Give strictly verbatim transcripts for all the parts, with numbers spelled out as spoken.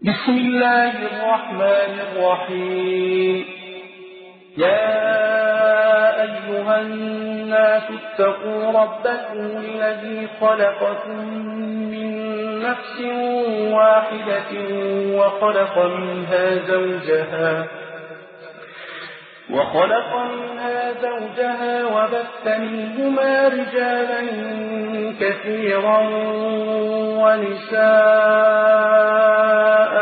بسم الله الرحمن الرحيم. يا أيها الناس اتقوا ربكم الذي خلقكم من نفس واحدة وخلق منها زوجها وخلق منها زوجها وبث منهما رجالا كثيرا ونساء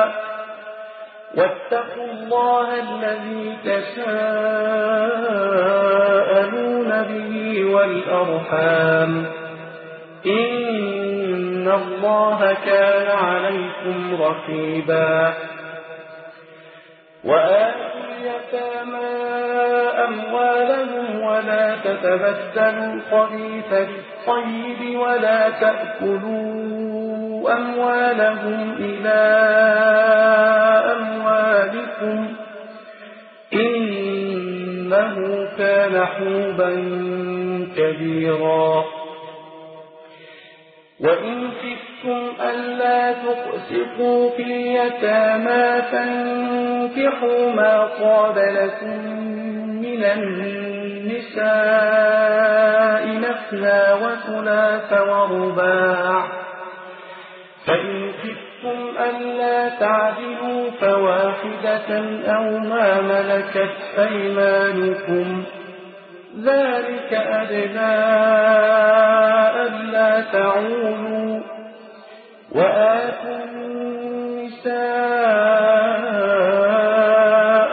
واتقوا الله الذي تساءلون به والأرحام إن الله كان عليكم رقيبا. وآتوا اليتامى أموالهم ولا تتبدلوا الخبيث بالطيب ولا تأكلوا أموالهم إلى أموالكم إنه كان حوبا كبيرا. وإن خفتم ألا تقسطوا في اليتامى فانكحوا ما طاب لكم من النساء مثنى وثلاث ورباع، فإن خفتم ألا تعدلوا فواحدة أو ما ملكت أيمانكم ذلك أدنى ألا تعولوا. وآتوا النساء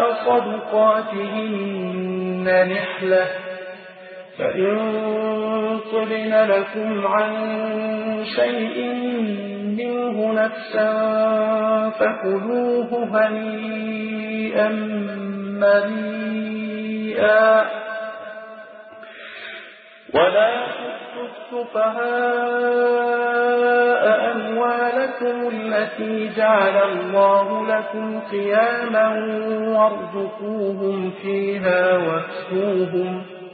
صدقاتهن نحلة، فإن طبن لكم عن شيء منه نفسا فكلوه هنيئا مريئا. ولا تؤتوا السفهاء أموالكم التي جعل الله لكم قياما وارزقوهم فيها واكسوهم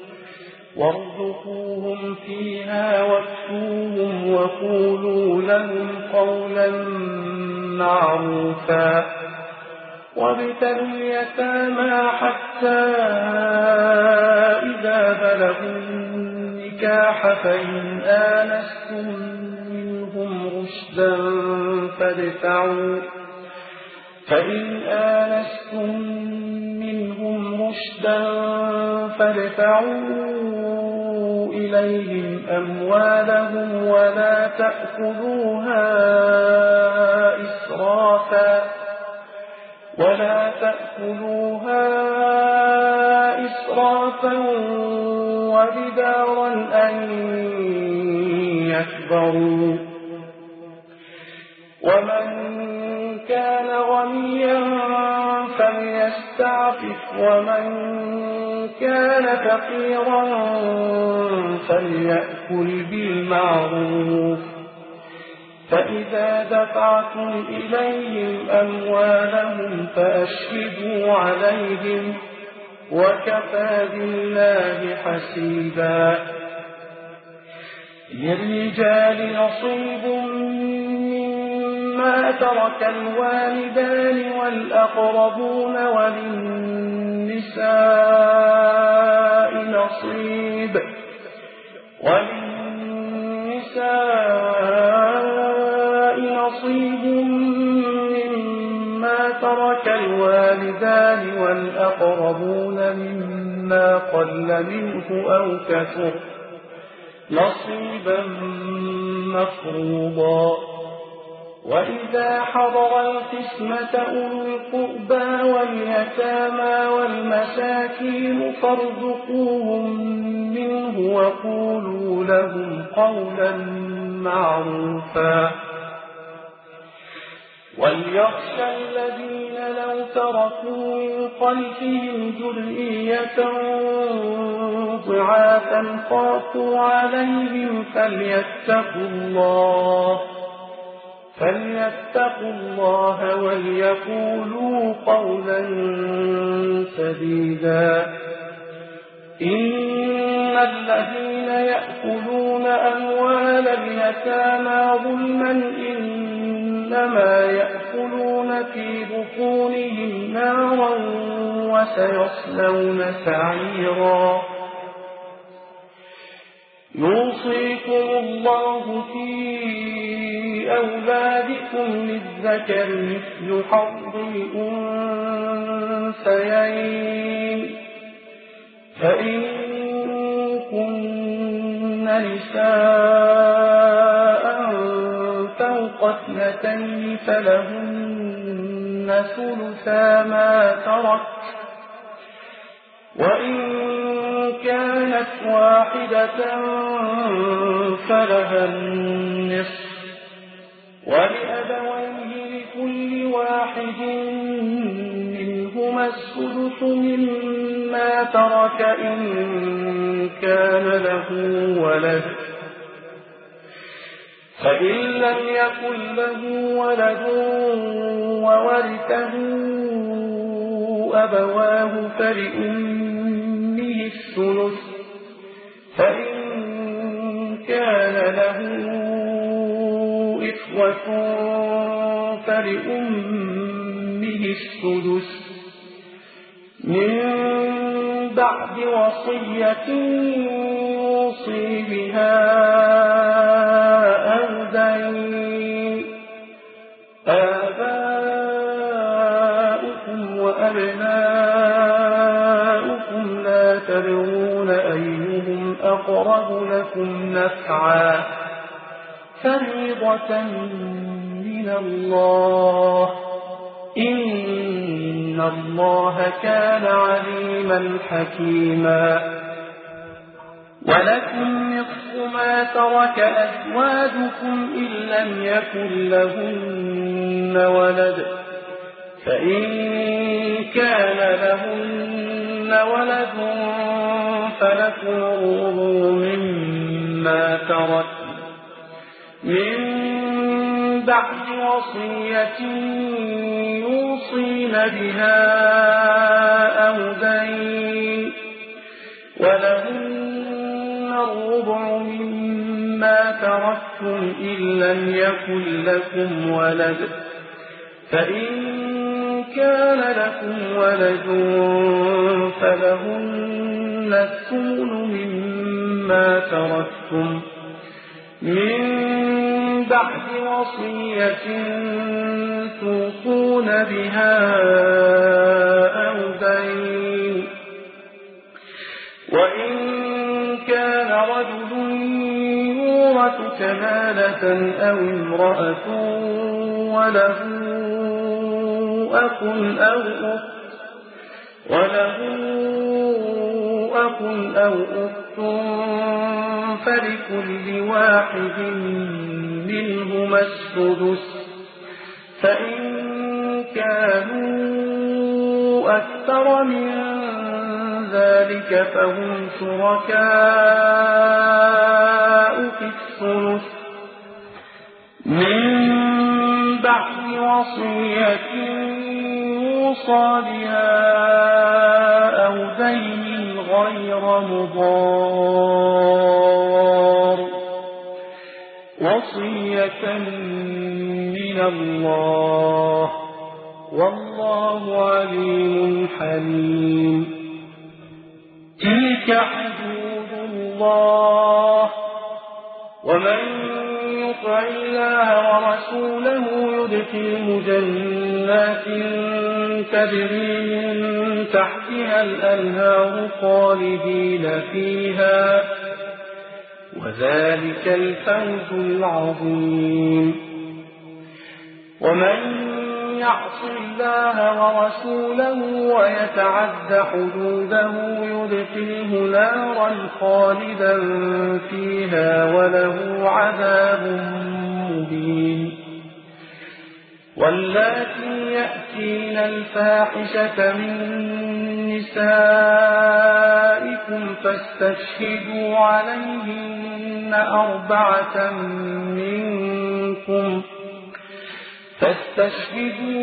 وارزقوهم فيها واكسوهم وقولوا لهم قولا معروفا. وابتلوا اليتامى حتى إذا بلغوا النكاح فإن آنستم منهم رشدا فادفعوا فإن آنستم منهم رشدا فادفعوا إليهم أموالهم ولا تأكلوها إسرافا ولا تأكلوها إسرافا وبدارا أن يكبروا. ومن كان غنيا فليستعفف ومن كان فقيرا فليأكل بالمعروف. فإذا دفعتم إليهم أموالهم فأشهدوا عليهم وكفى بالله حسيبا. للرجال نصيب مما ترك الوالدان والأقربون وللنساء نصيب وللنساء نصيب مما ترك الوالدان والأقربون مما قل منه أو كثر نصيبا مفروضا. وإذا حضر القسمة أولو القربى واليتامى والمساكين فارزقوهم منه وقولوا لهم قولا معروفا. وليخشى الذين لو تركوا من خلفهم ذرية ضعافا خافوا عليهم فليتقوا الله فليتقوا الله وليقولوا قولا سديدا. إن الذين يأكلون أموال اليتامى ظلما إنما إنما يأكلون في بطونهم نارا وسيصلون سعيرا يوصيكم الله في أولادكم للذكر مثل حظ الأنثيين فإن كن نساء فوق اثنتين فلهن ثلثا ما ترك وإن كانت واحدة فلها النصف ولأبويه لكل واحد منهما السدس مما ترك إن كان له ولد فإن لم يكن له ولد وورثه أبواه فلأمه الثلث فإن كان له إخوة فلأمه السدس من بعد وصية يوصي بها أو دين آباؤكم وأبناؤكم لا تدرون أيهم أقرب لكم نفعا فريضة من الله إن الله كان عليما حكيما ولكم نصف ما ترك أزواجكم إن لم يكن لهن ولد فإن كان لهن ولد فلكم الربع مما ترك من بعد وصية يوصين بها أو دين ولهن الربع مما تركتم إن لم يكن لكم ولد فإن كان لكم ولد فلهن الثمن مما تركتم من بعد وصية توصون بها أو دين وإن كان رجل يورث كلالة أو امرأة وله أخ أو أخت وله أخ أو أخت فلكل واحد منهما السدس فإن كانوا أكثر من ذلك فهم شركاء في الثلث من بعد وصية يوصى بها أو دين غير مضار وصية من الله والله عليم حليم تلك حدود الله ومن يطع الله ورسوله يدخله جنات تجري من تحتها الأنهار خالدين فيها وذلك الفوز العظيم ومن يعص الله ورسوله ويتعد حدوده يدخله نارا خالدا فيها وله عذاب مبين واللاتي يأتين الفاحشة من نسائكم فاستشهدوا عليهن أربعة منكم فاستشهدوا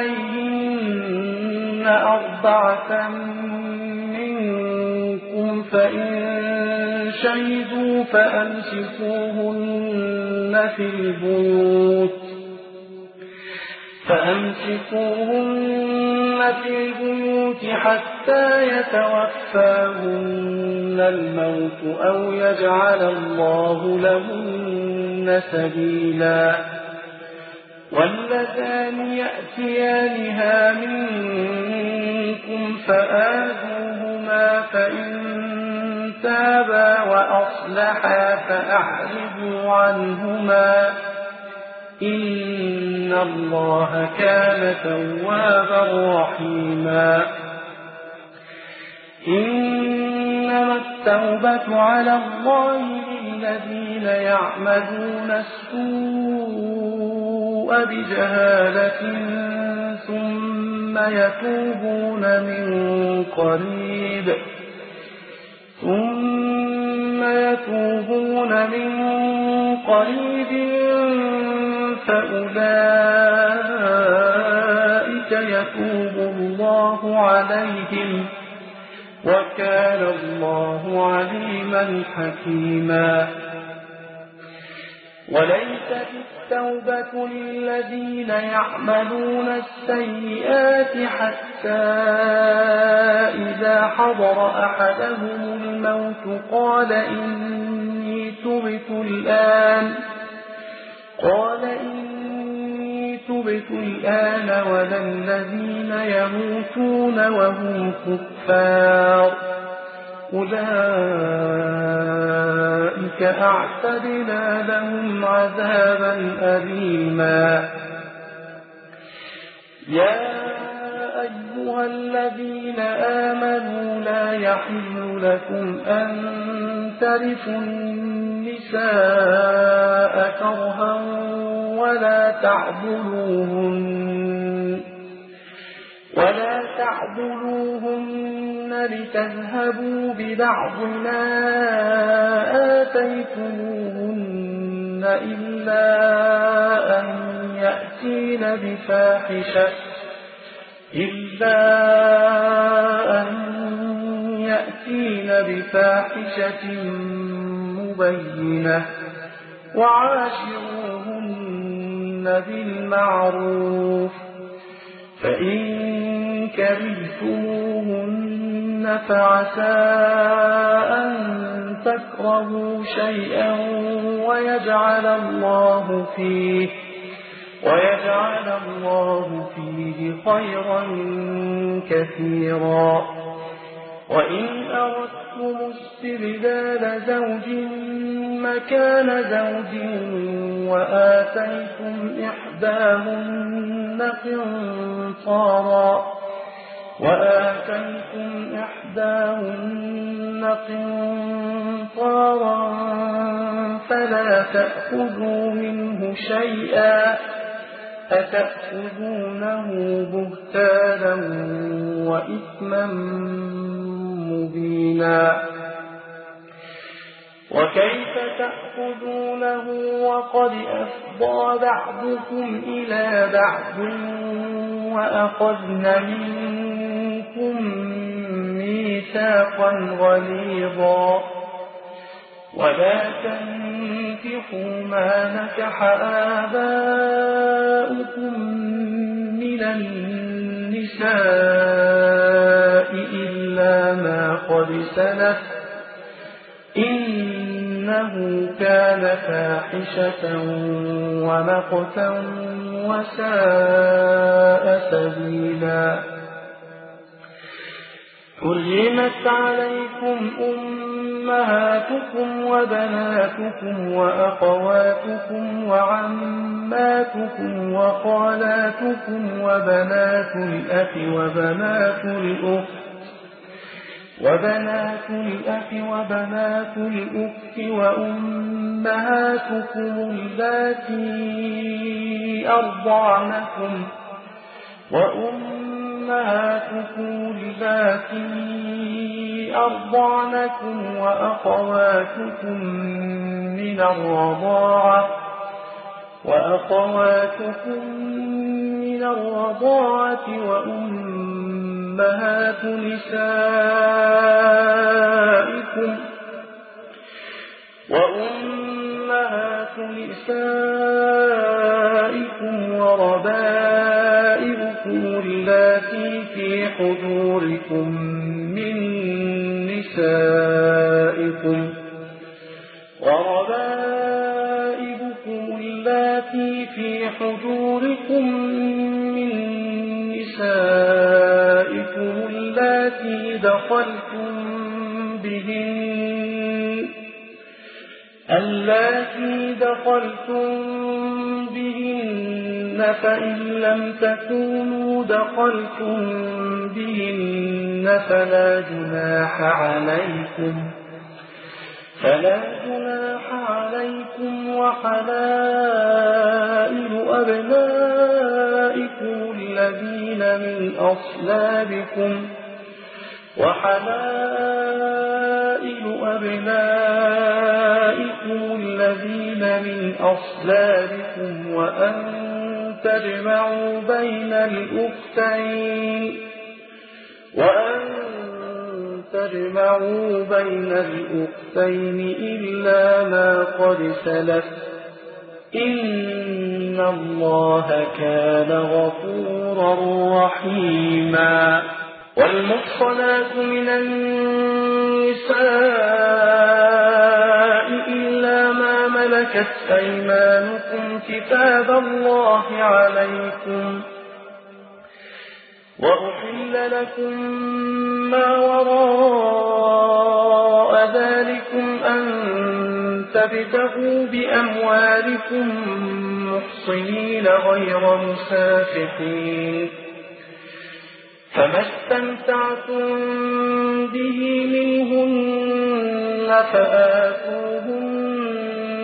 عليهن أربعة منكم فإن شهدوا فأمسكوهن في البيوت فأمسكوهن في البيوت حتى يتوفاهن الموت أو يجعل الله لهن سبيلا واللذان يأتيانها منكم فآذوهما فإن تابا وأصلحا فأعرضوا عنهما إن الله كان توابا رحيما إنما التوبة على الله للذين يعملون السوء بجهالة ثم يتوبون من قريب ثم يتوبون من قريب فأولئك يتوب الله عليهم وكان الله عليما حكيما وليست التوبة للذين يعملون السيئات حتى إذا حضر أحدهم الموت قال إني تبت الآن قال إني تبت الآن ولا الذين يموتون وهم كفار أولئك أعتدنا لهم عذابا أليما يا أيها الذين آمنوا لا يحل لكم أن ترثوا النساء كرها ولا تعضلوهن ولا تعضلوهن لتذهبوا ببعض ما آتيتموهن إلا أن يأتين بفاحشة إلا أن يأتين بفاحشة مبينة وعاشروهن بالمعروف فإن كرهتموهن فعسى أن تكرهوا شيئا ويجعل الله فيه ويجعل الله فيه خيرا كثيرا وإن أردتم استبدال زوج مكان زوج وآتيتم إحداهن قنطارا وآتيتم إحداهن قنطارا فلا تأخذوا منه شيئا أتأخذونه بهتانا وإثما مبينا وكيف تأخذونه وقد أفضى بعضكم إلى بعض وأخذن منكم ميثاقا غليظا ولا تنكحوا ما نكح آباؤكم من النساء إلا ما قد سلف إنه كان فاحشة ومقتا وساء سبيلا حرمت عليكم أمهاتكم وبناتكم وأخواتكم وعماتكم وخالاتكم وبنات الأخ وبنات الأخت وبنات الأخ وبنات الأخت وأمهاتكم اللاتي أرضعنكم وأمهاتكم اللاتي أرضعنكم وأخواتكم من الرضاعة وأخواتكم من الرضاعة وأمهات نسائكم وأمهات نسائكم وربائبكم أزواجكم اللاتي في حجوركم من نسائكم وربائبكم اللاتي في حجوركم من نسائكم اللاتي دخلتم بهن اللاتي دخلتم بهن فإن لم تكونوا دخلتم بهن فلا جناح عليكم فلا جناح عليكم وحلائل أبنائكم الذين من أصلابكم وحلائل أبنائكم الذين من أصلابكم وأن تجمعوا بين الأختين وأن تجمعوا بين الأختين إلا ما قد سلف إن الله كان غفورا رحيما. والمحصنات من النساء إلا ما ملكت أيمانكم كتاب الله عليكم وأحل لكم ما وراء ذلكم أن تبتغوا بأموالكم محصنين غير مسافحين فما استمتعتم به منهن فآتوهن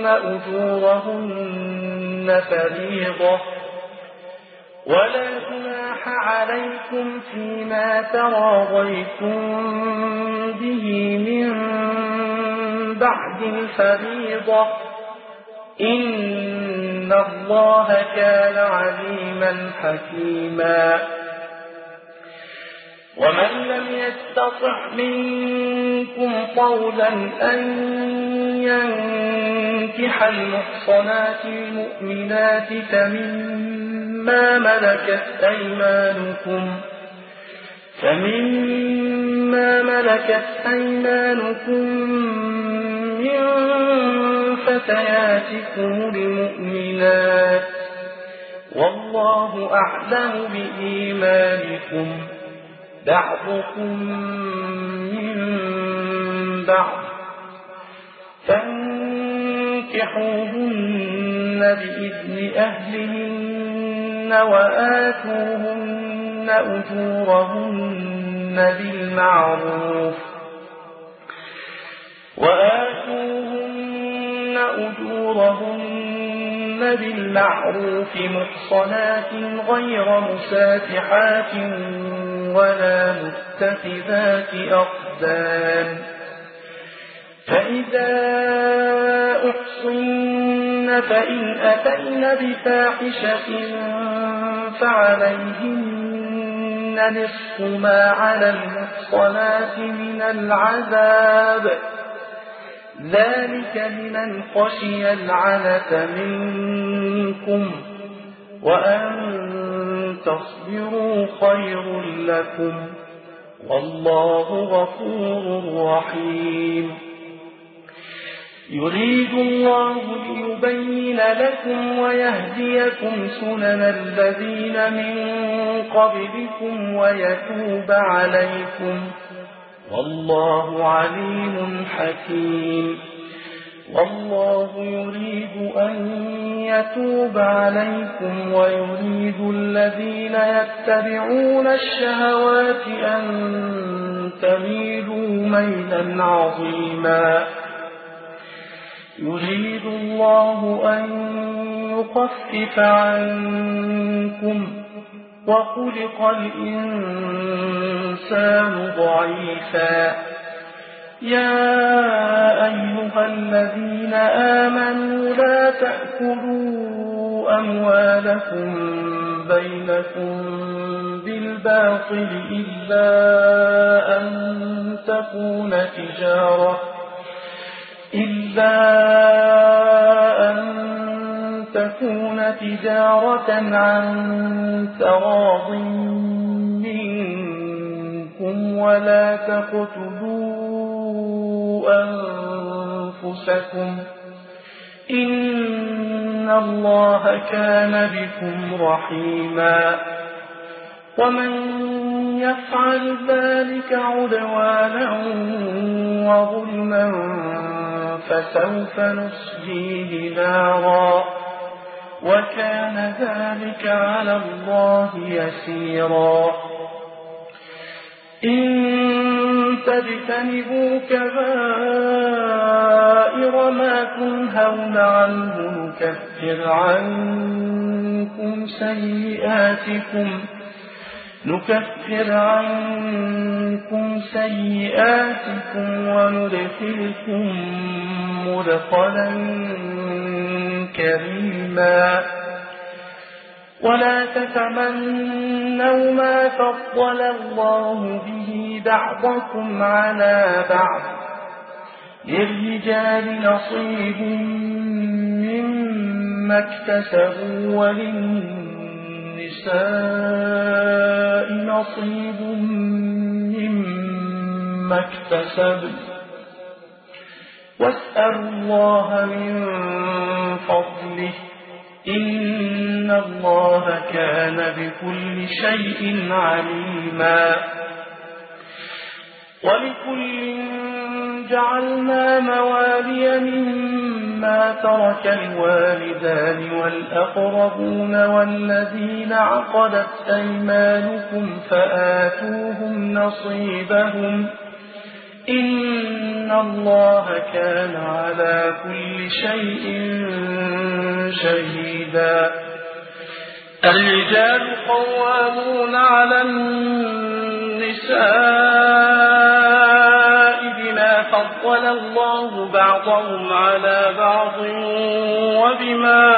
أجورهن فريضة ولا جناح عليكم فيما تراضيتم به من بعد الفريضة إن الله كان عليما حكيما. ومن لم يستطع منكم طولا أن ينكح المحصنات المؤمنات فمما ملكت أيمانكم فمما ملكت أيمانكم من فتياتكم المؤمنات والله أعلم بإيمانكم بعضكم من بعض فانكحوهن بإذن أهلهن وآتوهن أجورهن بالمعروف وآتوهن أجورهن بالمعروف محصنات غير مسافحات ولا متخذات أخدان فإذا أحصن فإن أتين بفاحشة فعليهن نصف ما على المحصنات من العذاب ذلك لمن خشي العنة منكم وأن تصبروا خير لكم والله غفور رحيم. يريد الله ليبين لكم ويهديكم سنن الذين من قبلكم ويتوب عليكم والله عليم حكيم. والله يريد أن يتوب عليكم ويريد الذين يتبعون الشهوات أن تميلوا ميلا عظيما. يريد الله أن يخفف عنكم وخلق الإنسان ضعيفا. يا أيها الذين آمنوا لا تأكلوا أموالكم بينكم بالباطل إلا أن تكون تجارة إلا أن تكون تجارة عن تراض منكم ولا تقتلوا أنفسكم إن الله كان بكم رحيما ومن يفعل ذلك عدوانا وظلما فسوف نصليه نارا وكان ذلك على الله يسيرا إن تجتنبوا كبائر ما تنهون عنه نكفر عنكم سيئاتكم نكفر عنكم سيئاتكم وندخلكم مدخلا كريما ولا تتمنوا ما فضل الله به بعضكم على بعض للرجال نصيب مما اكتسبوا وللنساء نصيب مما اكتسبن واسألوا الله من فضله إن الله كان بكل شيء عليما ولكل جعلنا موالي مما ترك الوالدان والأقربون والذين عقدت أيمانكم فآتوهم نصيبهم إن الله كان على كل شيء شهيدا الرجال قوامون على النساء بما فضل الله بعضهم على بعض وبما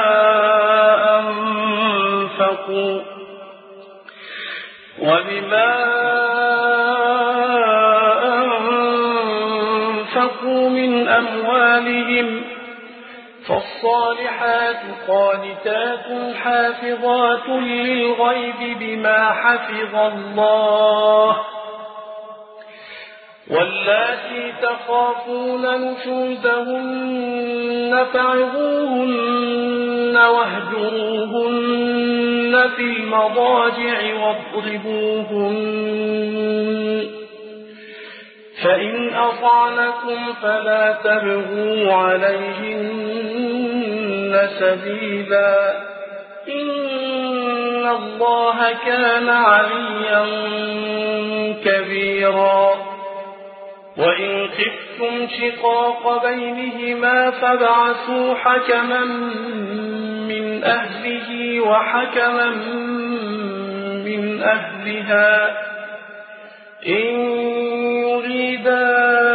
أنفقوا وبما أنفقوا من أموالهم فالصالحات قانتات حافظات للغيب بما حفظ الله واللاتي تخافون نشوزهن فعظوهن واهجروهن في المضاجع واضربوهن فإن أطعنكم فلا تبغوا عليهن سبيلا إن الله كان عليا كبيرا وإن خفتم شقاق بينهما فابعثوا حكما من أهله وحكما من أهلها إن يريدا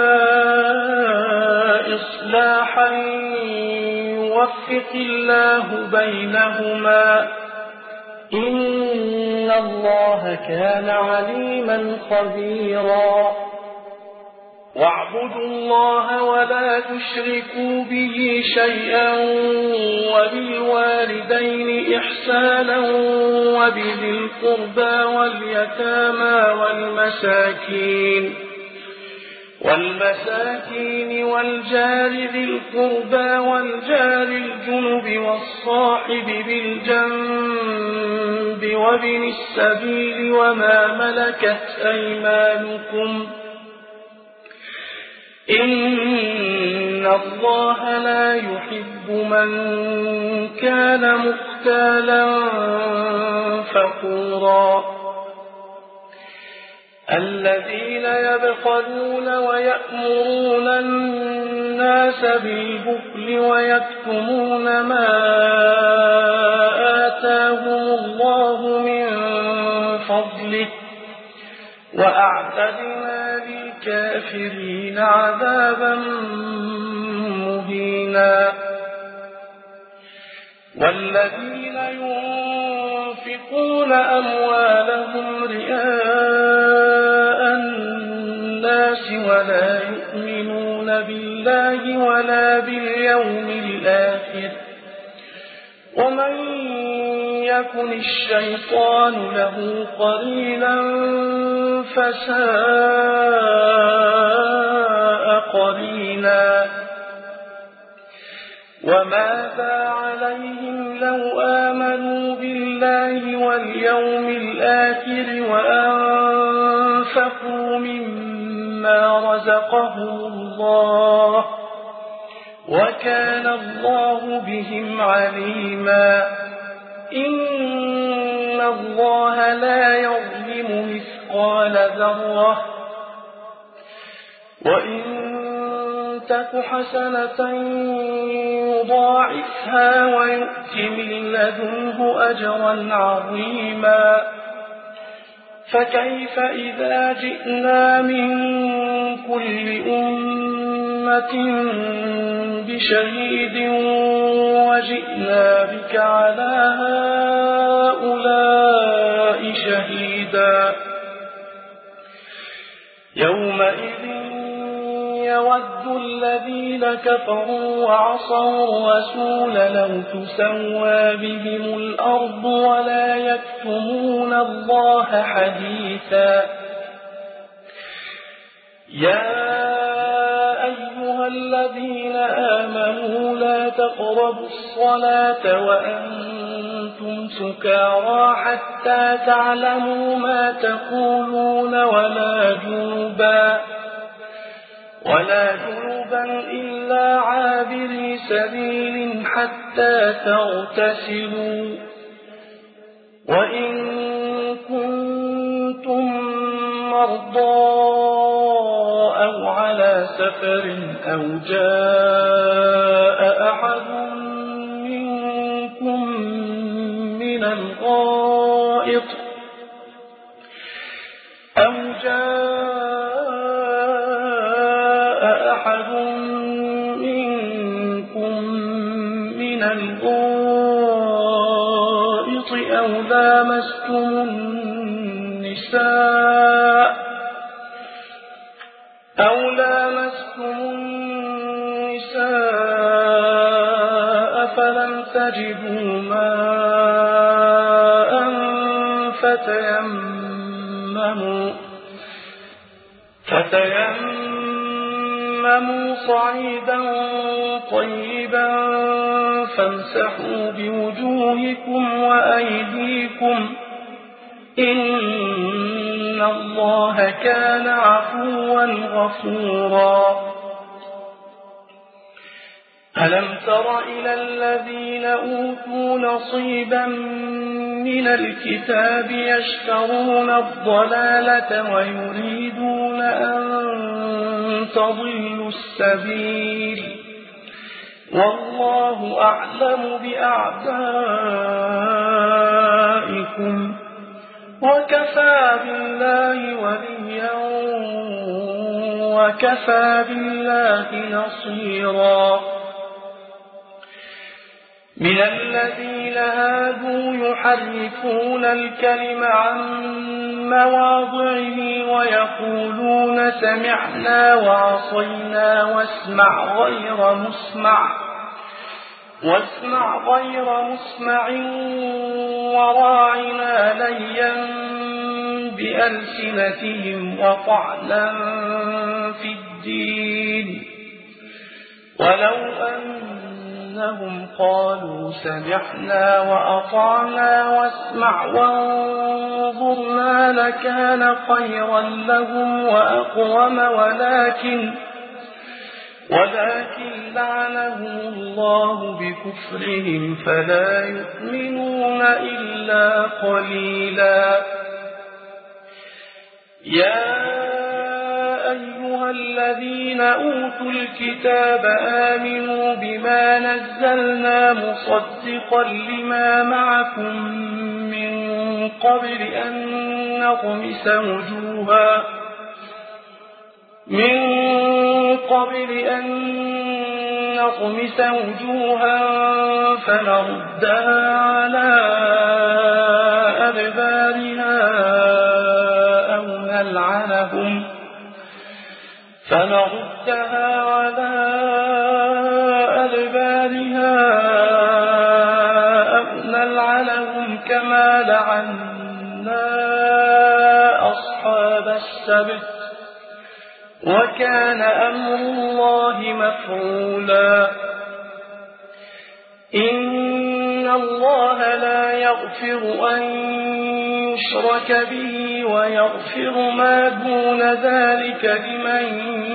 إصلاحا يوفق الله بينهما إن الله كان عليما خبيرا واعبدوا الله ولا تشركوا به شيئا وبالوالدين إحسانا وبذي القربى واليتامى والمساكين والمساكين والجار ذي القربى والجار الجنب والصاحب بالجنب وابن السبيل وما ملكت أيمانكم إن الله لا يحب من كان مختالا فخورا الذين يبخلون ويأمرون الناس بالبخل ويكتمون ما آتاهم الله من فضله وأعتدنا للكافرين عذابا مهينا والذين ينفقون أموالهم رئاء الناس ولا يؤمنون بالله ولا باليوم الآخر ومن يكن الشيطان له قرينا فساء قرينا وماذا عليهم لو آمنوا بالله واليوم الآخر وأنفقوا مما رزقهم الله وكان الله بهم عليما إن الله لا يظلم مثقال ذرة وإن تك حسنة يضاعفها ويؤت من لدنه أجرا عظيما فكيف إذا جئنا من كل أمة بشهيد وجئنا بك على هؤلاء شهيدا يومئذ يود الذين كفروا وعصوا الرسول لو تسوى بهم الأرض ولا يكتمون الله حديثا يا أيها الذين آمنوا لا تقربوا الصلاة وأنتم سكارى حتى تعلموا ما تقولون ولا جنبا ولا جنبا إلا عابري سبيل حتى تغتسلوا وإن كنتم مرضى أو على سفر أو جاء أحد منكم من الغائط أو جاء أحد منكم من الغائط أو لامستم النساء أو لامستم النساء فلم تجدوا ماء فتيمموا فتيمموا صعيدا طيبا فامسحوا بوجوهكم وأيديكم إن الله كان عفوا غفورا ألم تر إلى الذين أوتوا نصيبا من الكتاب يشترون الضلالة ويريدون أن تضلوا السبيل والله أعلم بأعدائكم وكفى بالله وليا وكفى بالله نصيرا من الذين هادوا يحرفون الكلم عن مواضعه ويقولون سمعنا وعصينا واسمع غير مسمع واسمع غير مسمع وراعنا ليا بألسنتهم وطعنا في الدين ولو أنهم قالوا سمعنا وأطعنا واسمع وانظرنا لكان خيرا لهم وأقوم ولكن ولكن لعنهم الله بكفرهم فلا يؤمنون إلا قليلا يا أيها الذين أوتوا الكتاب آمنوا بما نزلنا مصدقا لما معكم من قبل أن نطمس وجوها من قبل أن نطمس وجوها فنردها على أدبارها أو نلعنهم فنردها على أدبارها أو نلعنهم السبت وكان أمر الله مفعولا إن الله لا يغفر أن يشرك به ويغفر ما دون ذلك لمن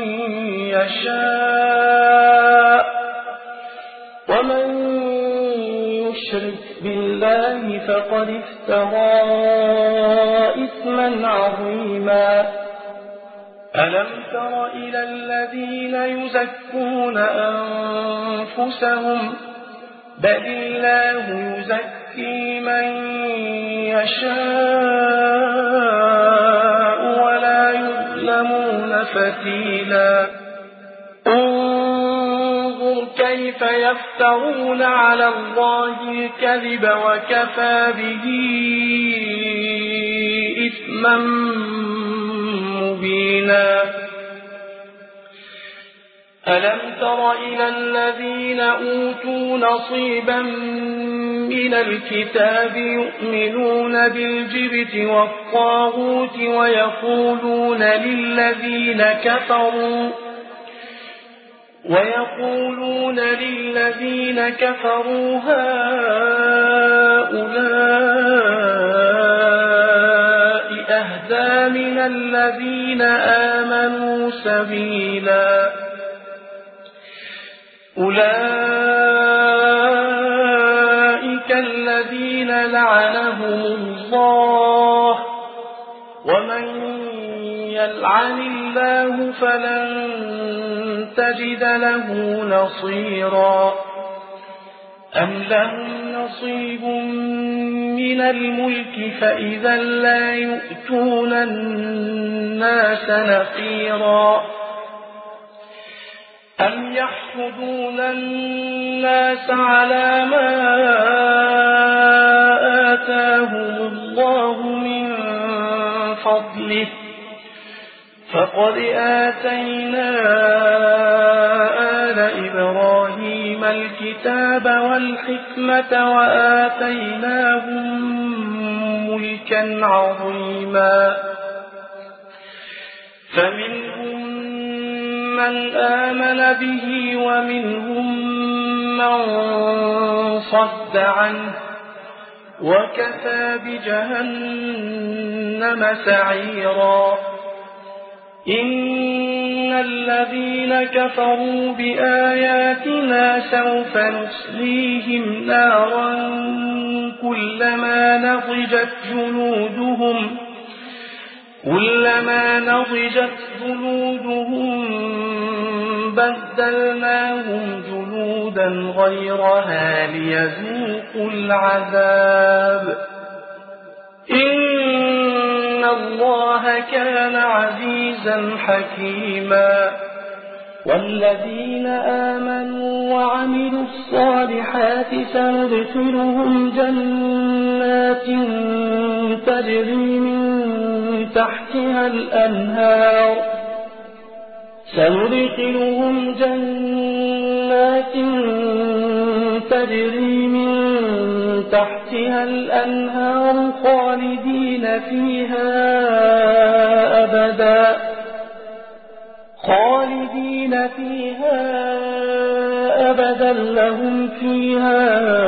يشاء ومن يشرك بالله فقد افترى إثما عظيما ألم تر إلى الذين يزكون أنفسهم بل الله يزكي من يشاء ولا يظلمون فتيلا انظر كيف يفترون على الله الكذب وكفى به إثما مبينا ألم تر إلى الذين أوتوا نصيبا من الكتاب يؤمنون بالجبت والطاغوت ويقولون للذين كفروا ويقولون للذين كفروا هؤلاء أهدى من الذين آمنوا سبيلا أولئك الذين لعنهم الله ومن يلعن الله فلن تجد له نصيرا أم لهم نصيب من الملك فإذا لا يؤتون الناس نقيرا أم يحسدون الناس على ما آتاهم الله من فضله فقد آتينا آل إبراهيم الكتاب والحكمة وآتيناهم ملكا عظيما فمنهم من آمن به ومنهم من صد عنه وكفى بجهنم سعيرا إن الذين كفروا بآياتنا سوف نصليهم نارا كلما نضجت جلودهم كلما نضجت جلودهم بدلناهم جلودا غيرها ليذوقوا العذاب إن الله كان عزيزا حكيما والذين آمنوا وعملوا الصالحات سندخلهم جنات تجري من تحتها الأنهار سندخلهم جنات تجري من تحتها الأنهار خالدين فيها أبدا خالدين فيها أبدا لهم فيها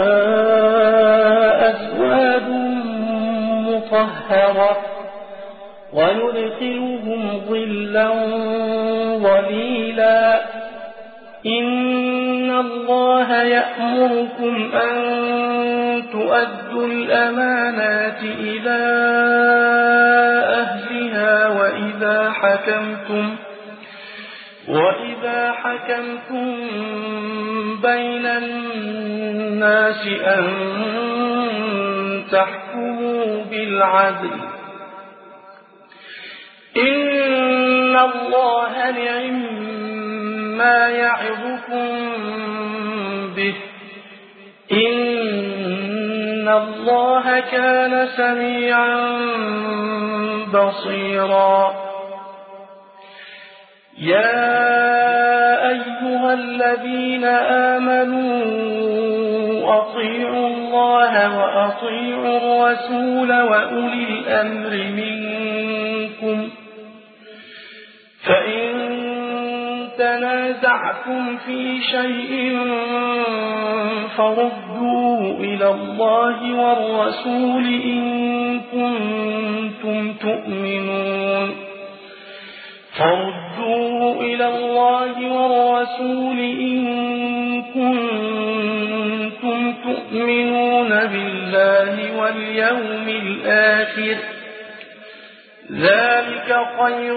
أزواج مطهرة وندخلهم ظلا ظليلا إن الله يأمركم أن تؤدوا الأمانات إلى أهلها وإذا حكمتم وإذا حكمتم بين الناس أن تحكموا بالعدل إن الله نعم ما يعظكم به إن الله كان سميعا بصيرا يا أيها الذين آمنوا أطيعوا الله وأطيعوا الرسول وأولي الأمر منكم تنازعتم في شيء فردوه إلى الله والرسول إن كنتم تؤمنون فردوه إلى الله والرسول إن كنتم تؤمنون بالله واليوم الآخر ذلك خير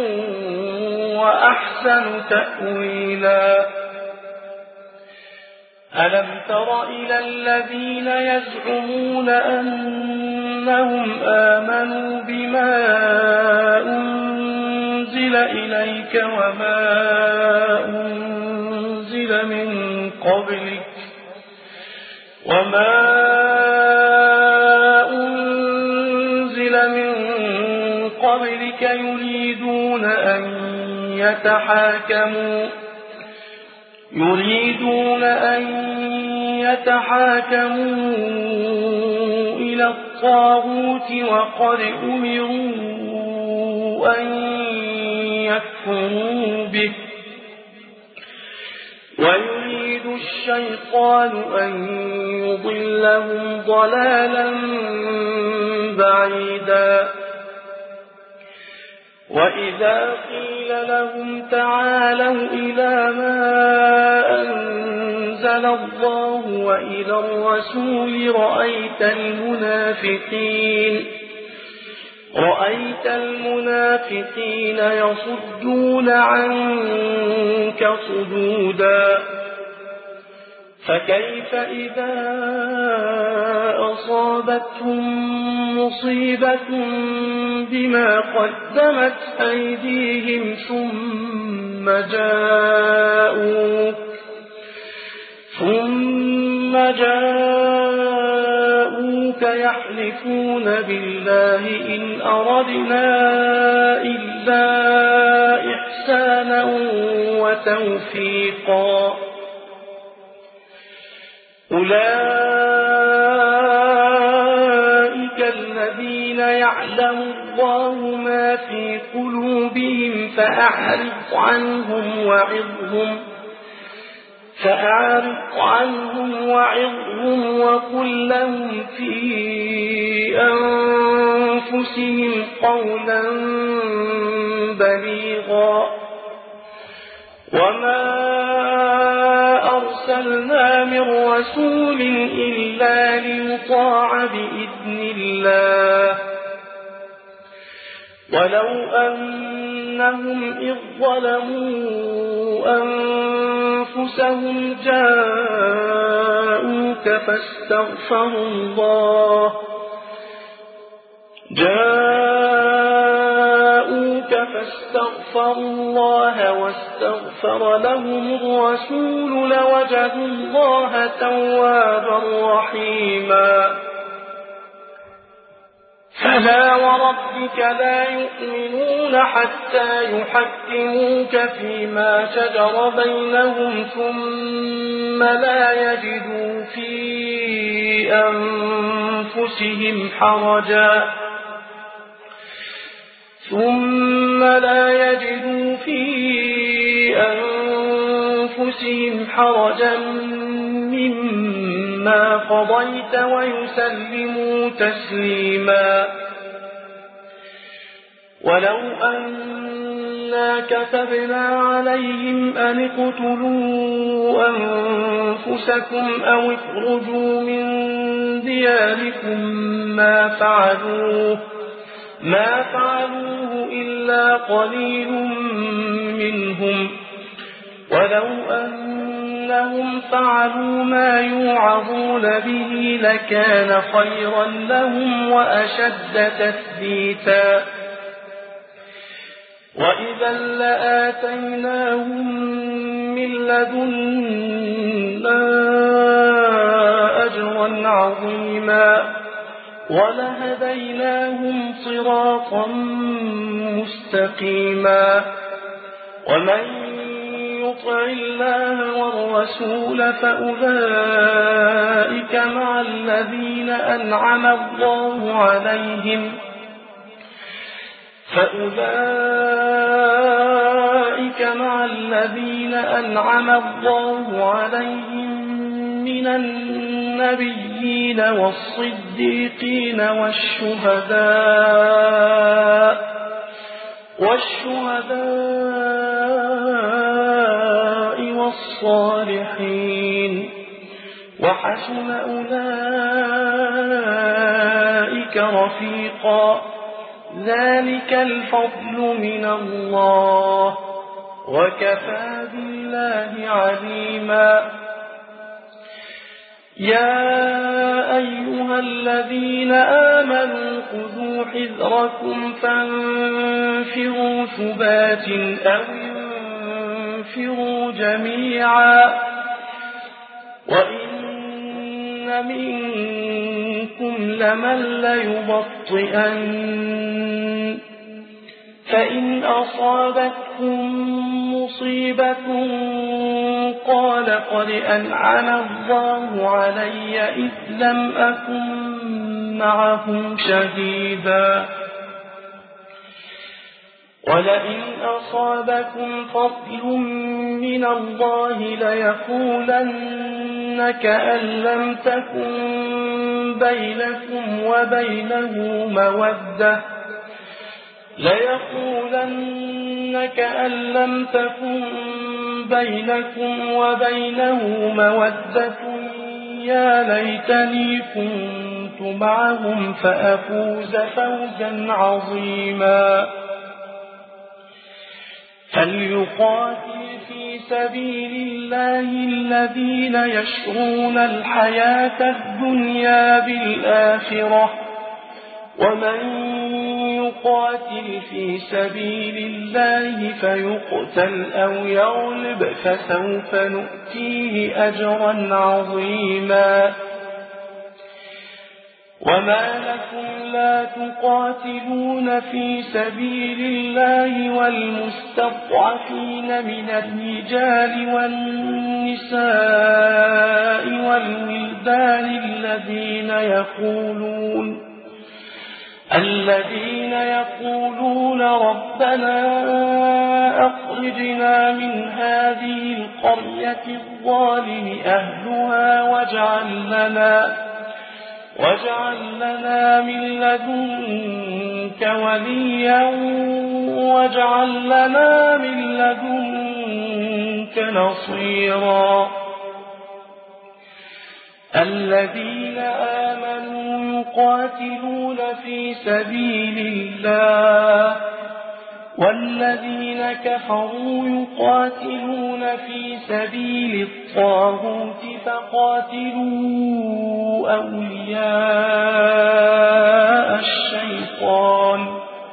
وأحسن تأويلا ألم تر إلى الذين يزعمون أنهم آمنوا بما أنزل إليك وما أنزل من قبلك وما أنزل من قبلك يريدون أن يتحاكموا يريدون أن يتحاكموا إلى الطاغوت وقد أمروا أن يكفروا به ويريد الشيطان أن يضلهم ضلالا بعيدا وإذا قيل لهم تعالوا إلى ما أنزل الله وإلى الرسول رأيت المنافقين رأيت المنافقين يصدون عنك صدودا فكيف إذا أصابتهم مصيبة بما قدمت أيديهم ثم جاءوك ثم جاءوك يحلفون بالله إن أردنا إلا إحسانا وتوفيقا أولئك الذين يعلم الله ما في قلوبهم فأعرض عنهم وعظهم فأعرض عنهم وعظهم وقل لهم في أنفسهم قولا بليغا وما أرسلنا من رسول إلا ليطاع بإذن الله ولو أنهم إذ ظلموا أنفسهم جاءوك فاستغفروا الله جاءوك فاستغفروا الله واستغفر لهم الرسول لوجدوا الله توابا رحيما فلا وربك لا يؤمنون حتى يحكموك فيما شجر بينهم ثم لا يجدوا في أنفسهم حرجا ثم لا يجدوا في أنفسهم حرجا مما قضيت ويسلموا تسليما ولو أنا كتبنا عليهم أن اقتلوا أنفسكم أو اخرجوا من دياركم ما فعلوه ما فعلوه إلا قليل منهم ولو أنهم فعلوا ما يوعظون به لكان خيرا لهم وأشد تثبيتا وإذا لآتيناهم من لدنا أجرا عظيما ولهديناهم صراطا مستقيما ومن يطع الله والرسول فأولئك مع الذين أنعم الله عليهم فأولئك مع الذين أنعم الله عليهم من النبيين والصديقين والشهداء والشهداء والصالحين وحسن أولئك رفيقا ذلك الفضل من الله وكفى بالله عليما يا أيها الذين آمنوا خذوا حذركم فانفروا ثبات أو انفروا جميعا وإن منكم لمن ليبطئن فإن أصابتكم مصيبة قال قد أنعم الله علي إذ لم أكن معهم شهيدا ولئن أصابكم فضل من الله ليقولن كأن لم تكن بينكم وبينه مودة ليقولن كأن لم تكن بينكم وبينه مودة يا ليتني كنت معهم فأفوز فوزا عظيما فليقاتل في سبيل الله الذين يشرون الحياة الدنيا بالآخرة ومن يقاتل في سبيل الله فيقتل أو يغلب فسوف نؤتيه أجرا عظيما وما لكم لا تقاتلون في سبيل الله والمستضعفين من الرجال والنساء والولدان الذين يقولون الذين يقولون ربنا أخرجنا من هذه القرية الظالم أهلها واجعل لنا واجعل لنا من لدنك وليا واجعل لنا من لدنك نصيرا الذين آمنوا يقاتلون في سبيل الله والذين كفروا يقاتلون في سبيل الطاغوت فقاتلوا أولياء الشيطان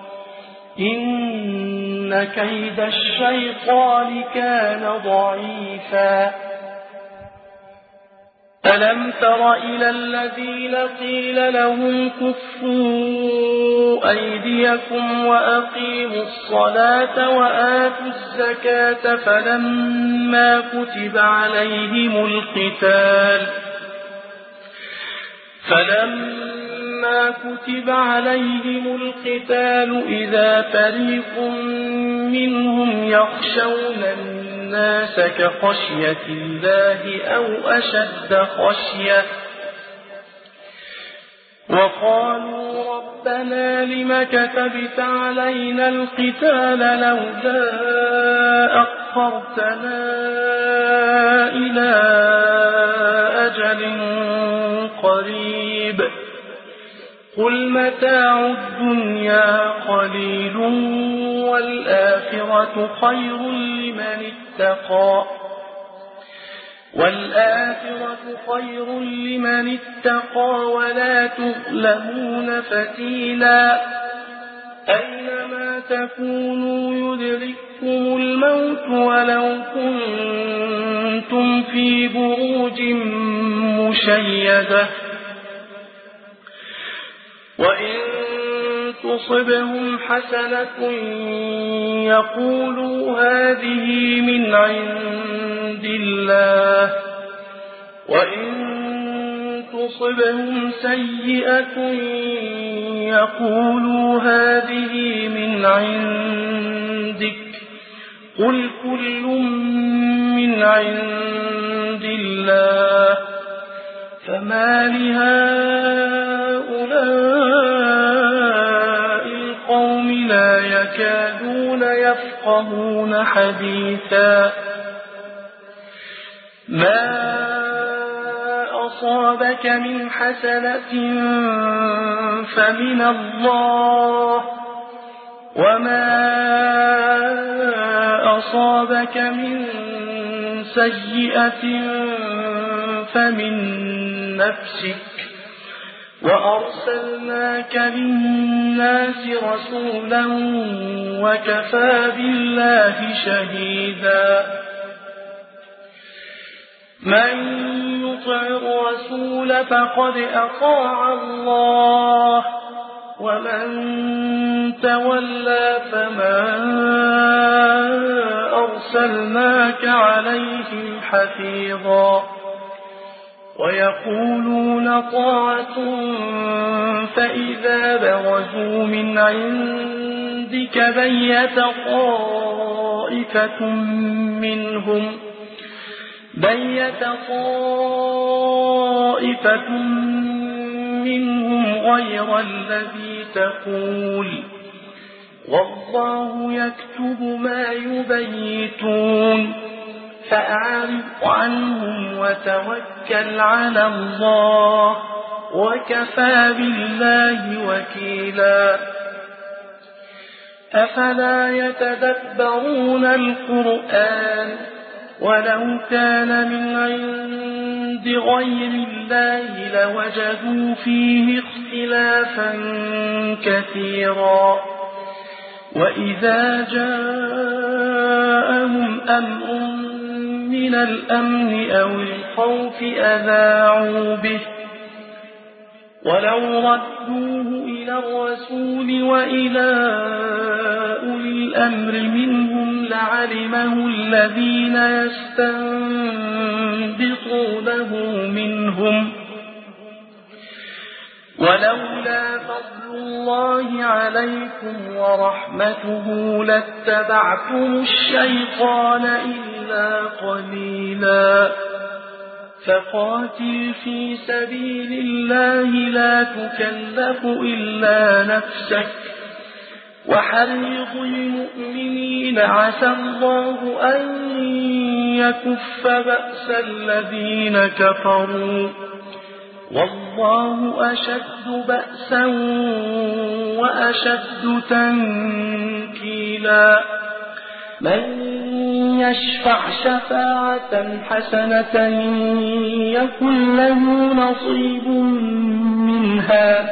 إن كيد الشيطان كان ضعيفا ألم تر إلى الذين قيل لهم كفوا أيديكم وأقيموا الصلاة وآتوا الزكاة فلما كتب عليهم القتال فلما كتب عليهم القتال إذا فريق منهم يخشون الناس كخشية الله أو أشد خشية وقالوا ربنا لم كتبت علينا القتال لولا أخرتنا إلى أجل قريب قل متاع الدنيا قليل والآخرة خير لمن اتقى والآخرة خير لمن اتقى ولا تظلمون فتيلا أينما تكونوا يدرككم الموت ولو كنتم في بروج مشيدة وإن تصبهم حسنة يقولوا هذه من عند الله وإن تصبهم سيئة يقولوا هذه من عندك قل كل عند الله فما لهؤلاء القوم لا يكادون يفقهون حديثا ما أصابك من حسنة فمن الله وما أصابك من سيئة فمن نفسك وأرسلناك للناس رسولا وكفى بالله شهيدا من يطع الرسول فقد أطاع الله ومن تولى فما أرسلناك عليهم حفيظا ويقولون طاعة فإذا برزوا من عندك بيت طائفة منهم بيت طائفة منهم غير الذي تقول والله يكتب ما يبيتون فأعرض عنهم وتوكل على الله وكفى بالله وكيلا أفلا يتدبرون القرآن ولو كان من عند غير الله لوجدوا فيه اختلافا كثيرا وإذا جاءهم أمر من الأمن أو الخوف أذاعوا به ولو ردوه إلى الرسول وإلى أولي الأمر منهم لعلمه الذين يستنبطونه منهم ولولا فضل الله عليكم ورحمته لاتبعتم الشيطان إلا قليلا فقاتل في سبيل الله لا تكلف إلا نفسك وحرض المؤمنين عسى الله أن يكف بأس الذين كفروا والله أشد بأسا وأشد تنكيلا من يشفع شفاعة حسنة يكن له نصيب منها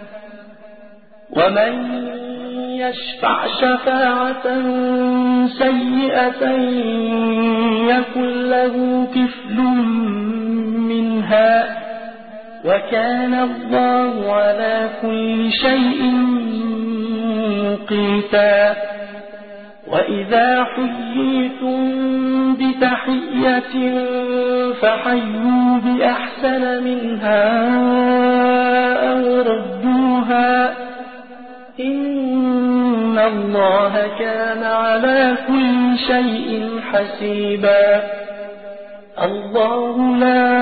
ومن يشفع شفاعة سيئة يكن له كفل منها وكان الله على كل شيء مقيتا وإذا حييتم بتحية فحيوا بأحسن منها أو ردوها إن الله كان على كل شيء حسيبا الله لا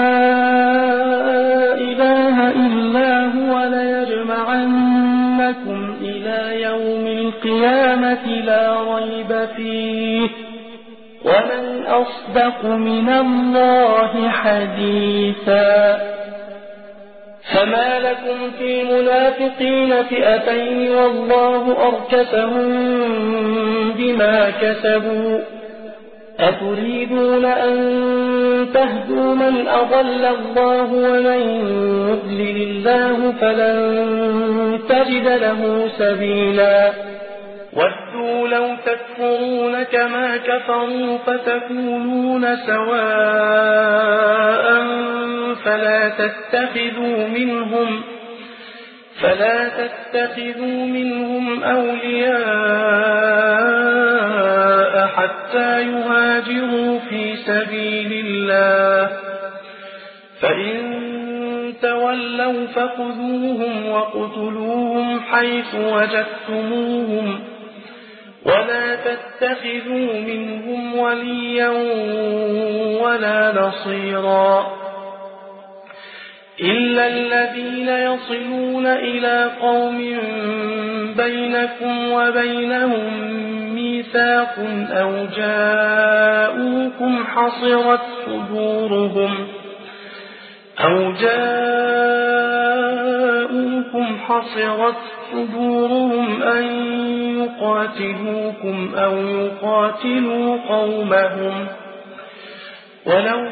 إله إلا هو ليجمعنكم إلى يوم القيامة لا ريب فيه ومن أصدق من الله حديثا فما لكم في المنافقين فئتين والله أركسهم بما كسبوا أتريدون أن تهدوا من أضل الله ومن يضلل الله فلن تجد له سبيلا ودوا لو تكفرون كما كفروا فتكونون سواء فلا تتخذوا منهم فلا تتخذوا منهم أولياء حتى يهاجروا في سبيل الله فإن تولوا فخذوهم وقتلوهم حيث وجدتموهم ولا تتخذوا منهم وليا ولا نصيرا إلا الذين يصلون إلى قوم بينكم وبينهم ميثاق أو جاءوكم حصرت صدورهم أو جاءوكم حصرت صدورهم أن يقاتلوكم أو يقاتلوا قومهم ولو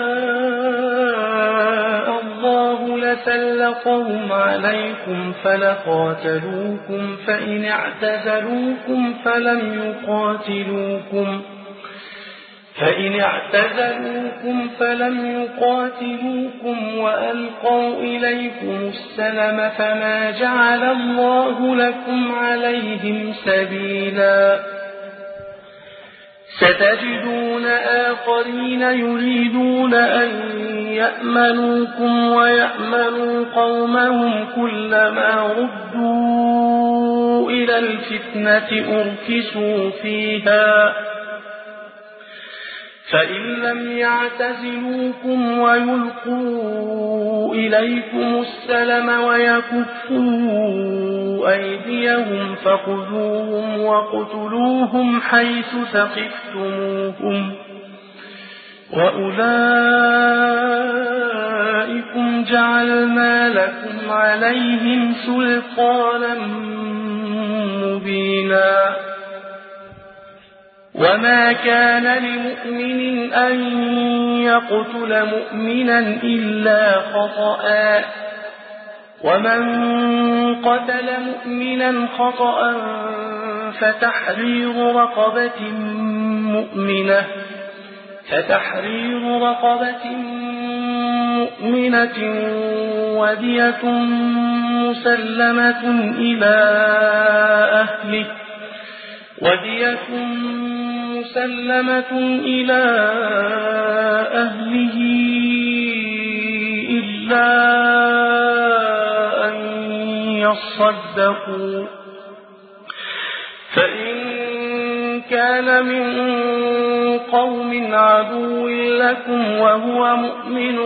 شاء الله لسلطهم عليكم فلقاتلوكم فإن اعتزلوكم فلم يقاتلوكم فإن اعتزلوكم فلم يقاتلوكم وألقوا إليكم السلم فما جعل الله لكم عليهم سبيلا ستجدون آخرين يريدون أن يأمنوكم ويأمنوا قومهم كلما ردوا إلى الفتنة أركسوا فيها فإن لم يعتزلوكم ويلقوا إليكم السلم ويكفوا أيديهم فخذوهم وقتلوهم حيث ثقفتموهم وأولئكم جعلنا لكم عليهم سلطانا مبينا وما كان لمؤمن أن يقتل مؤمنا إلا خطأ ومن قتل مؤمنا خطأ فتحرير رقبة مؤمنة فتحرير رقبة مؤمنة ودية مسلمة إلى أهله ودية مسلمة إلى أهله إلا أن يصدقوا فإن كان من قوم عدو لكم وهو مؤمن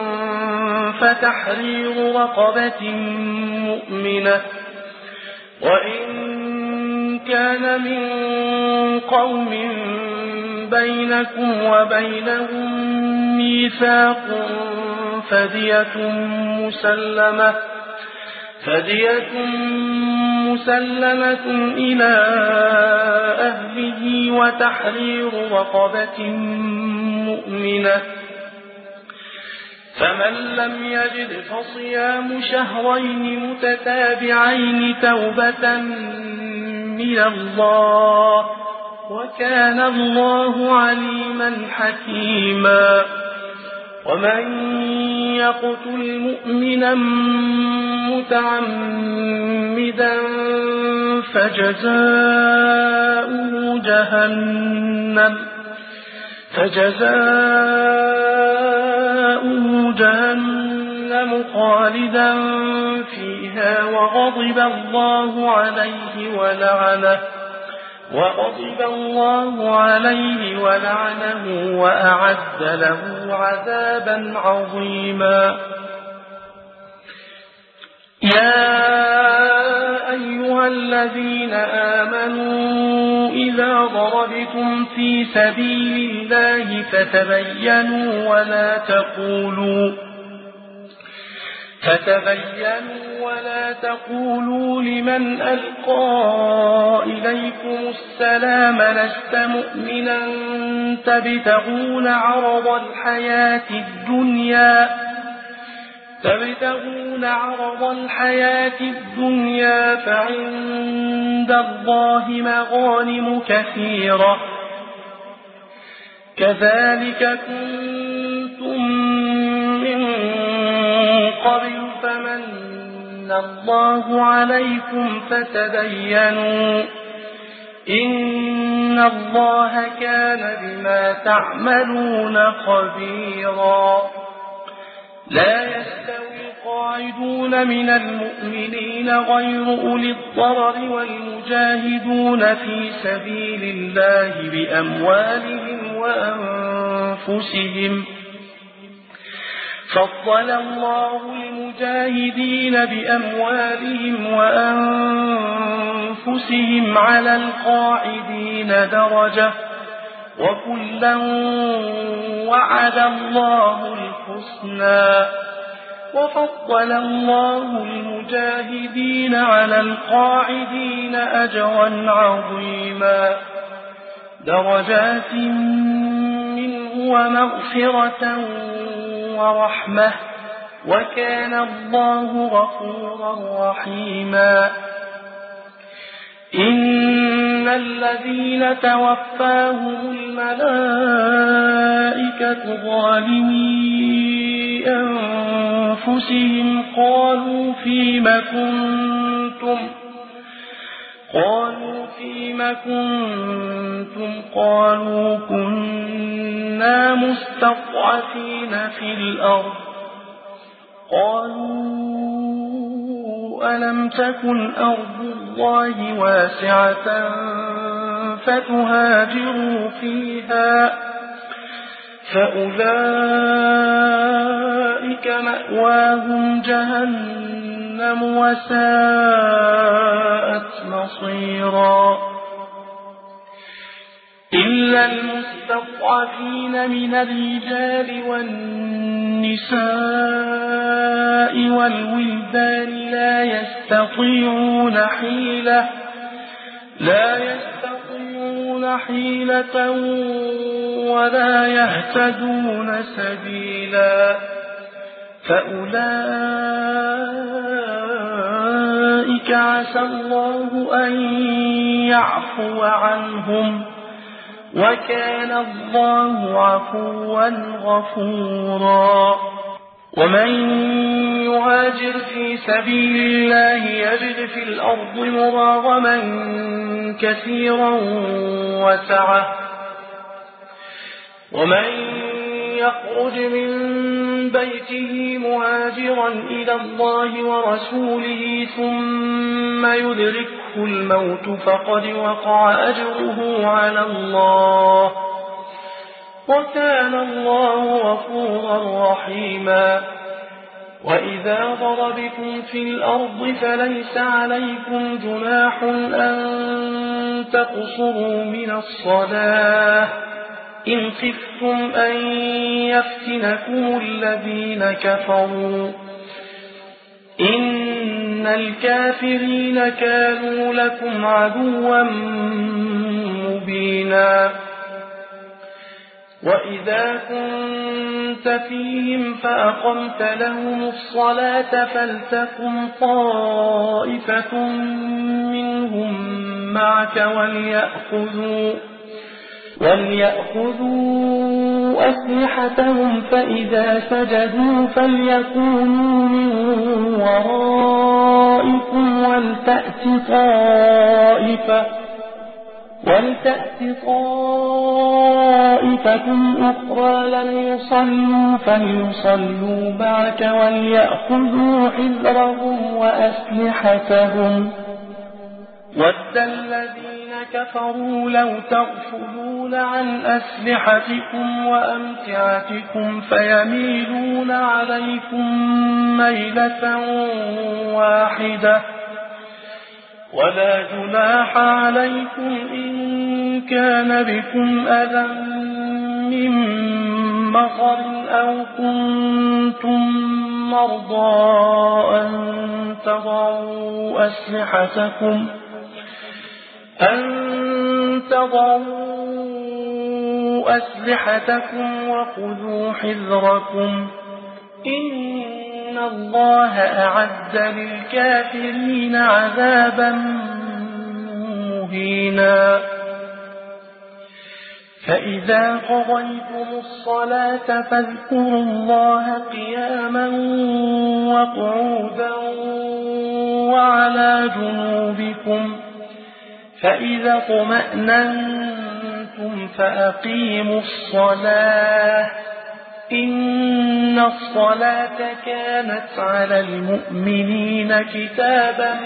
فتحرير رقبة مؤمنة وإن كان من قوم بينكم وبينهم ميثاق فدية مسلمة فدية مسلمة إلى أهله وتحرير رقبة مؤمنة فمن لم يجد فصيام شهرين متتابعين توبة من الله وكان الله عليما حكيما ومن يقتل مؤمنا متعمدا فجزاؤه جهنم فجزاؤه جهنم خالدا فيها وغضب الله عليه ولعنه وغضب الله عليه ولعنه وأعد له عذابا عظيما يا أيها الذين آمنوا إذا ضربتم في سبيل الله فتبينوا ولا تقولوا فتبينوا ولا تقولوا لمن ألقى إليكم السلام لست مؤمنا تبتغون عرض الحياة الدنيا تبتغون عرض الحياة الدنيا فعند الله مغانم كثيرة كذلك كنتم من قبل فمن الله عليكم فتبينوا إن الله كان بما تعملون خبيرا لا يستوي القاعدون من المؤمنين غير أولي الضرر والمجاهدون في سبيل الله بأموالهم وأنفسهم. فضل الله المجاهدين بأموالهم وأنفسهم على القاعدين درجة، وكلا وعد الله الحسنى. وفضل الله المجاهدين على القاعدين أجرا عظيما، درجات منه ومغفرة ورحمة، وكان الله غفورا رحيما. إن الذين توفاهم الملائكة ظالمي أنفسهم قالوا فيم كنتم قالوا فيم كنتم قالوا كنا مستضعفين في الأرض. قالوا ألم تكن أرض الله واسعة فتهاجروا فيها، فأولئك مأواهم جهنم وساءت مصيرا. إلا المستضعفين من الرجال والنساء والولدان لا يستطيعون حيلة لا يستطيعون حيلة ولا يهتدون سبيلا، فأولئك عسى الله أن يعفو عنهم، وكان الله عفوا غفورا. ومن يهاجر في سبيل الله يجد في الأرض مراغما كثيرا وسعة، ومن يخرج من بيته مهاجرا إلى الله ورسوله ثم يدركه الموت فقد وقع أجره على الله، وكان الله غفورا رحيما. وإذا ضربتم في الأرض فليس عليكم جناح أن تقصروا من الصلاة إن خفتم أن يفتنكم الذين كفروا، إن الكافرين كانوا لكم عدوا مبينا. وإذا كنت فيهم فأقمت لهم الصلاة فلتقم طائفة منهم معك وليأخذوا وليأخذوا أسلحتهم، فإذا سجدوا فليكونوا من ورائكم ولتأت طائفة ولتأت طائفة أخرى لم يصلوا فليصلوا معك وليأخذوا حذرهم وأسلحتهم. ود الذين كفروا لو تغفلون عن أسلحتكم وأمتعتكم فيميلون عليكم ميلة واحدة، ولا جناح عليكم إن كان بكم أذى من مطر أو كنتم مرضى أن تضعوا أسلحتكم أن تضعوا أسلحتكم وخذوا حذركم، إن الله أعد للكافرين عذابا مهينا. فإذا قضيتم الصلاة فاذكروا الله قياما وقعودا وعلى جنوبكم، فإذا اطمأننتم فأقيموا الصلاة، إن الصلاة كانت على المؤمنين كتابا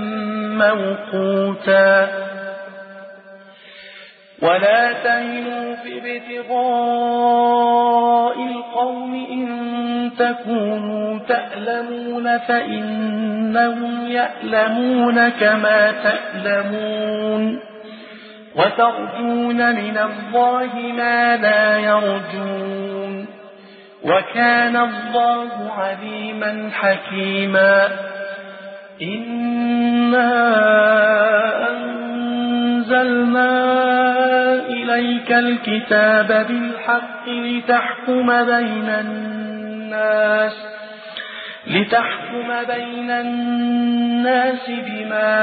موقوتا ولا تهنوا في ابتغاء القوم إن تكونوا تألمون فإنهم يألمون كما تألمون وترجون من الله ما لا يرجون وكان الله عليما حكيما إنا أنزلنا إليك الكتاب بالحق لتحكم بين الناس لتحكم بين الناس بما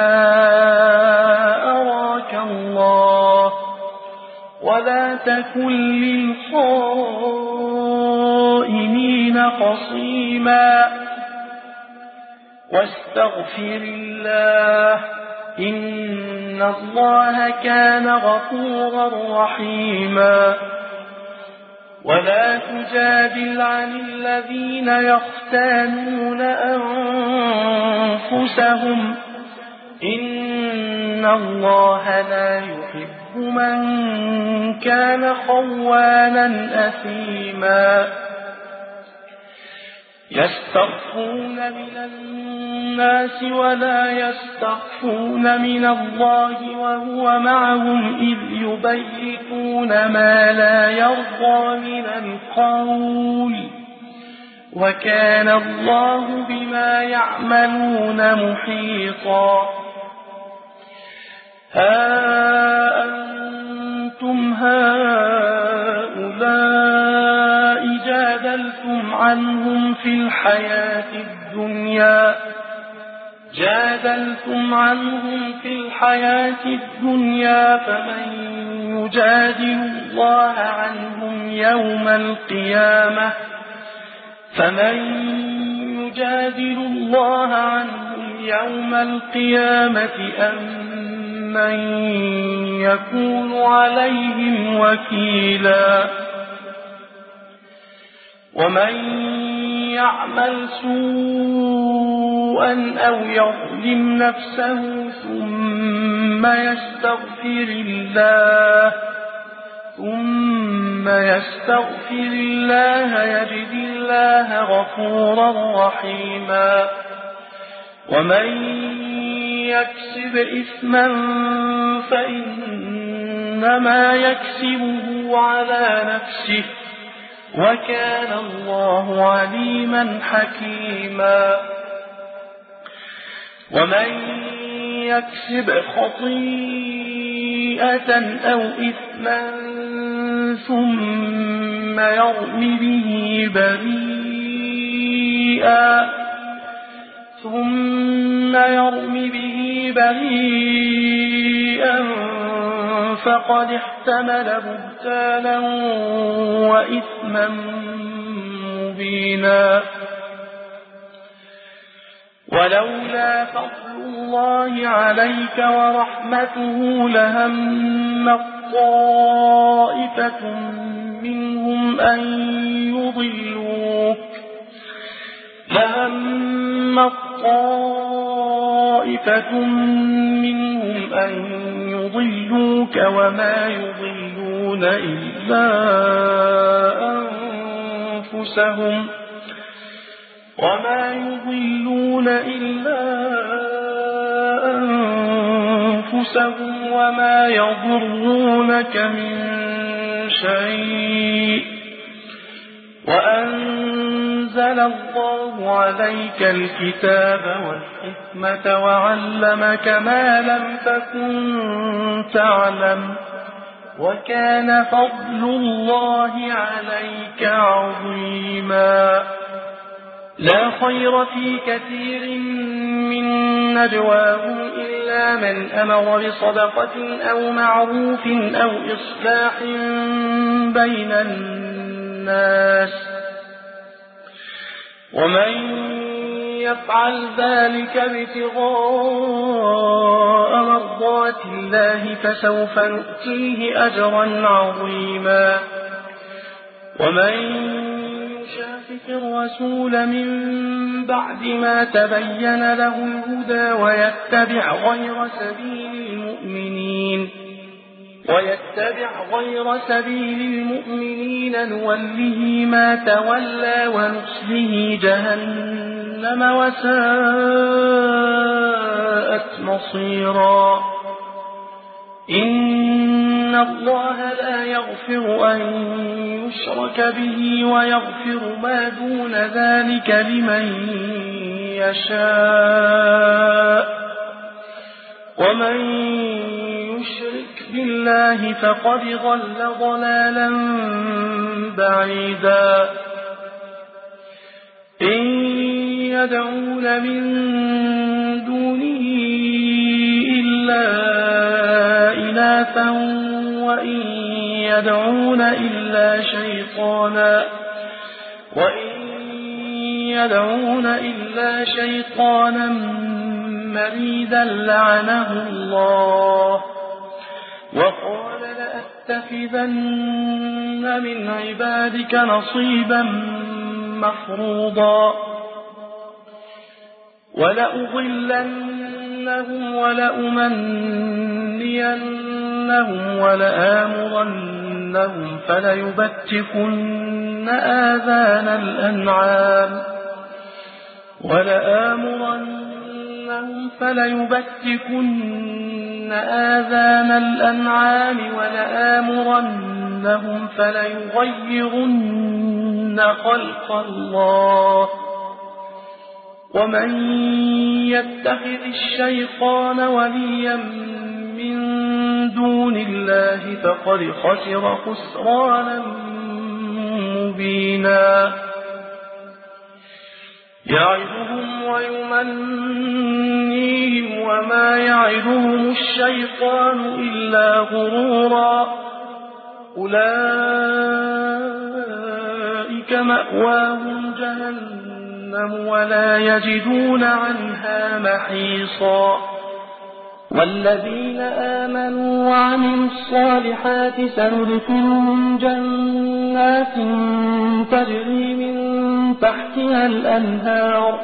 أراك الله ولا تكن للخائنين خصيما واستغفر الله إن الله كان غفورا رحيما ولا تجادل عن الذين يختانون أنفسهم إن الله لا يحب من كان خوانا أثيما يستخفون من الناس ولا يستخفون من الله وهو معهم إذ يبيتون ما لا يرضى من القول وكان الله بما يعملون محيطا ها أنتم هؤلاء جادلتم عنهم في الحياة الدنيا جادلتم عنهم في الحياة الدنيا فمن يجادل الله عنهم يوم القيامة فمن يجادل الله عنهم يوم القيامة أم من يكون عليهم وكيلا ومن يعمل سوءا أو يظلم نفسه ثم يستغفر الله ثم يستغفر الله يجد الله غفورا رحيما ومن يكسب إثما فإنما يكسبه على نفسه وكان الله عليما حكيما ومن يكسب خطيئة أو إثما ثم يرم به بريئا ثم يرم به بريئا فقد احتمل بهتانا وإثما مبينا ولولا فضل الله عليك ورحمته لهم طائفة منهم أن يضلوك لهم طائفة منهم أن يضلوك وما يضلون إلا أنفسهم وما يضلون إلا أنفسهم وما يضرونك من شيء وأنزل الله عليك الكتاب والحكمة وعلمك ما لم تكن تعلم وكان فضل الله عليك عظيما لا خير في كثير من نجواهم إلا من أمر بصدقة أو معروف أو إصلاح بين الناس ومن يفعل ذلك ابتغاء مرضات الله فسوف نؤتيه أجرا عظيما ومن يشاقق الرسول من بعد ما تبين له الهدى ويتبع غير سبيل المؤمنين ويتبع غير سبيل المؤمنين نوله ما تولى ونصله جهنم وساءت مصيرا. إن الله لا يغفر أن يشرك به ويغفر ما دون ذلك لمن يشاء ومن يشرك بالله فقد ضل ضلالا بعيدا. إن يدعون من دونه إلا إناثا وإن يدعون إلا شيطانا وإن يدعون إلا شيطانا مريدا لعنه الله وقال لأتخذن من عبادك نصيبا مفروضا ولأضلنهم ولأمنينهم ولآمرنهم فليبتكن آذان الأنعام ولآمرنهم فليبتكن آذان الأنعام ولآمرنهم فليغيرن خلق الله ومن يتخذ الشيطان وليا من دون الله فقد خسر خسرانا مبينا. يعدهم ويمنيهم وما يعدهم الشيطان إلا غرورا. أولئك مأواهم جهنم ولا يجدون عنها محيصا. والذين آمنوا وعملوا الصالحات سندخلهم جنات تجري من تحتها الأنهار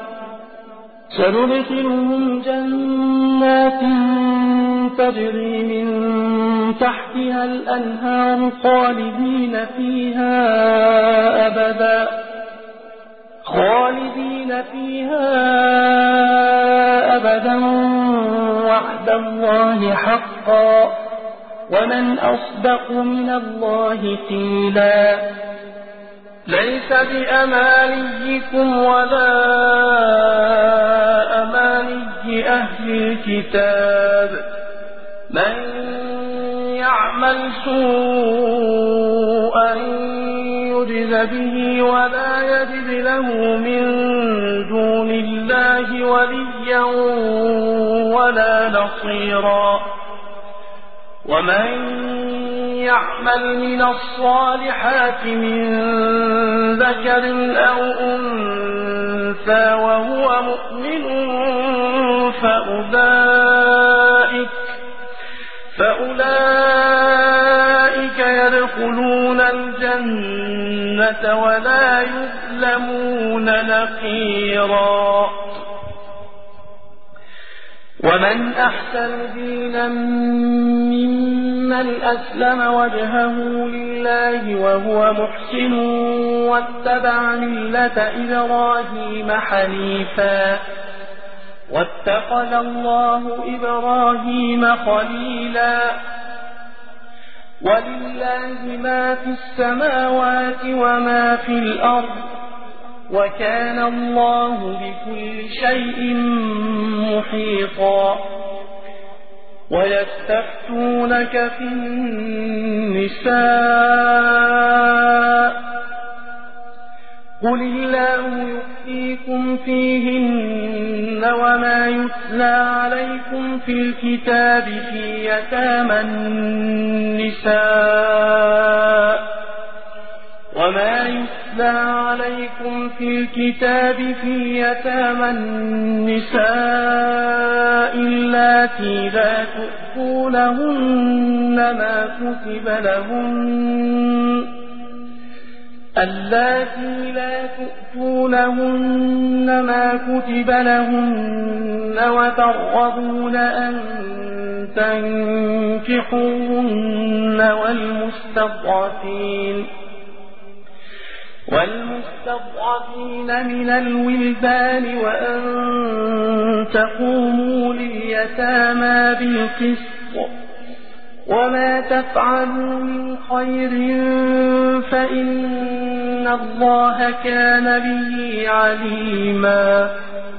سندخلهم جنات تجري من تحتها الأنهار خالدين فيها أبدا خالدين فيها أبدا وعد الله حقا ومن أصدق من الله قيلا. ليس بأمانيكم ولا أماني أهل الكتاب من يعمل سوءا يجز به ولا يجد له من دون الله وليا ولا نصيرا. ومن يعمل من الصالحات من ذكر أو أنثى وهو مؤمن فأولئك فأولئك يدخلون الجنة ولا يظلمون نقيرا. ومن أحسن دينا ممن أسلم وجهه لله وهو محسن واتبع ملة إبراهيم حنيفا واتخذ الله إبراهيم خليلا. ولله ما في السماوات وما في الأرض وكان الله بكل شيء محيطا. ويستفتونك في النساء قل الله يفتيكم فيهن وما يتلى عليكم في الكتاب في يتامى النساء وما يتلى عليكم في الكتاب في يتامى النساء اللاتي لا تؤتونهن ما كتب لهن اللاتي لا تؤتونهن ما كتب لهن وترغبون أن تنكحوهن والمستضعفين والمستضعفين من الولدان وأن تقوموا لليتامى بالقسط وما تفعلوا من خير فإن الله كان به عليما.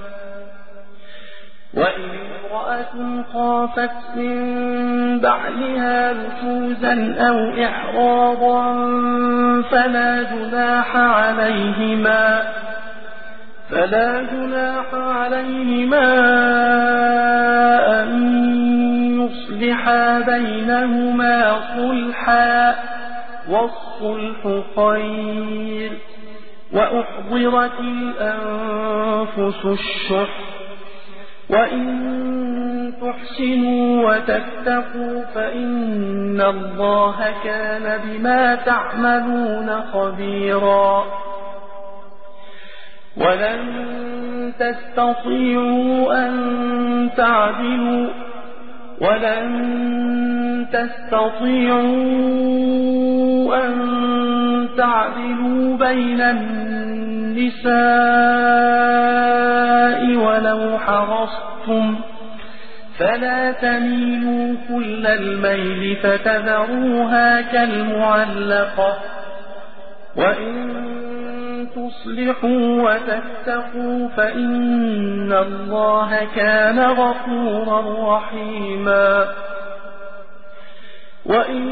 وإن امرأة خافت من بعلها نشوزا أو إعراضا فلا جناح عليهما فلا جناح عليهما أن يصلحا بينهما صلحا والصلح خير وأحضرت الأنفس الشح وإن تحسنوا وتتقوا فإن الله كان بما تعملون خبيرا. ولن تستطيعوا أن تعدلوا ولن تستطيعوا أن تعدلوا بين النساء ولو حرصتم فلا تميلوا كل الميل فتذروها كالمعلقة وإن تصلحوا وتتقوا فإن الله كان غفورا رحيما. وإن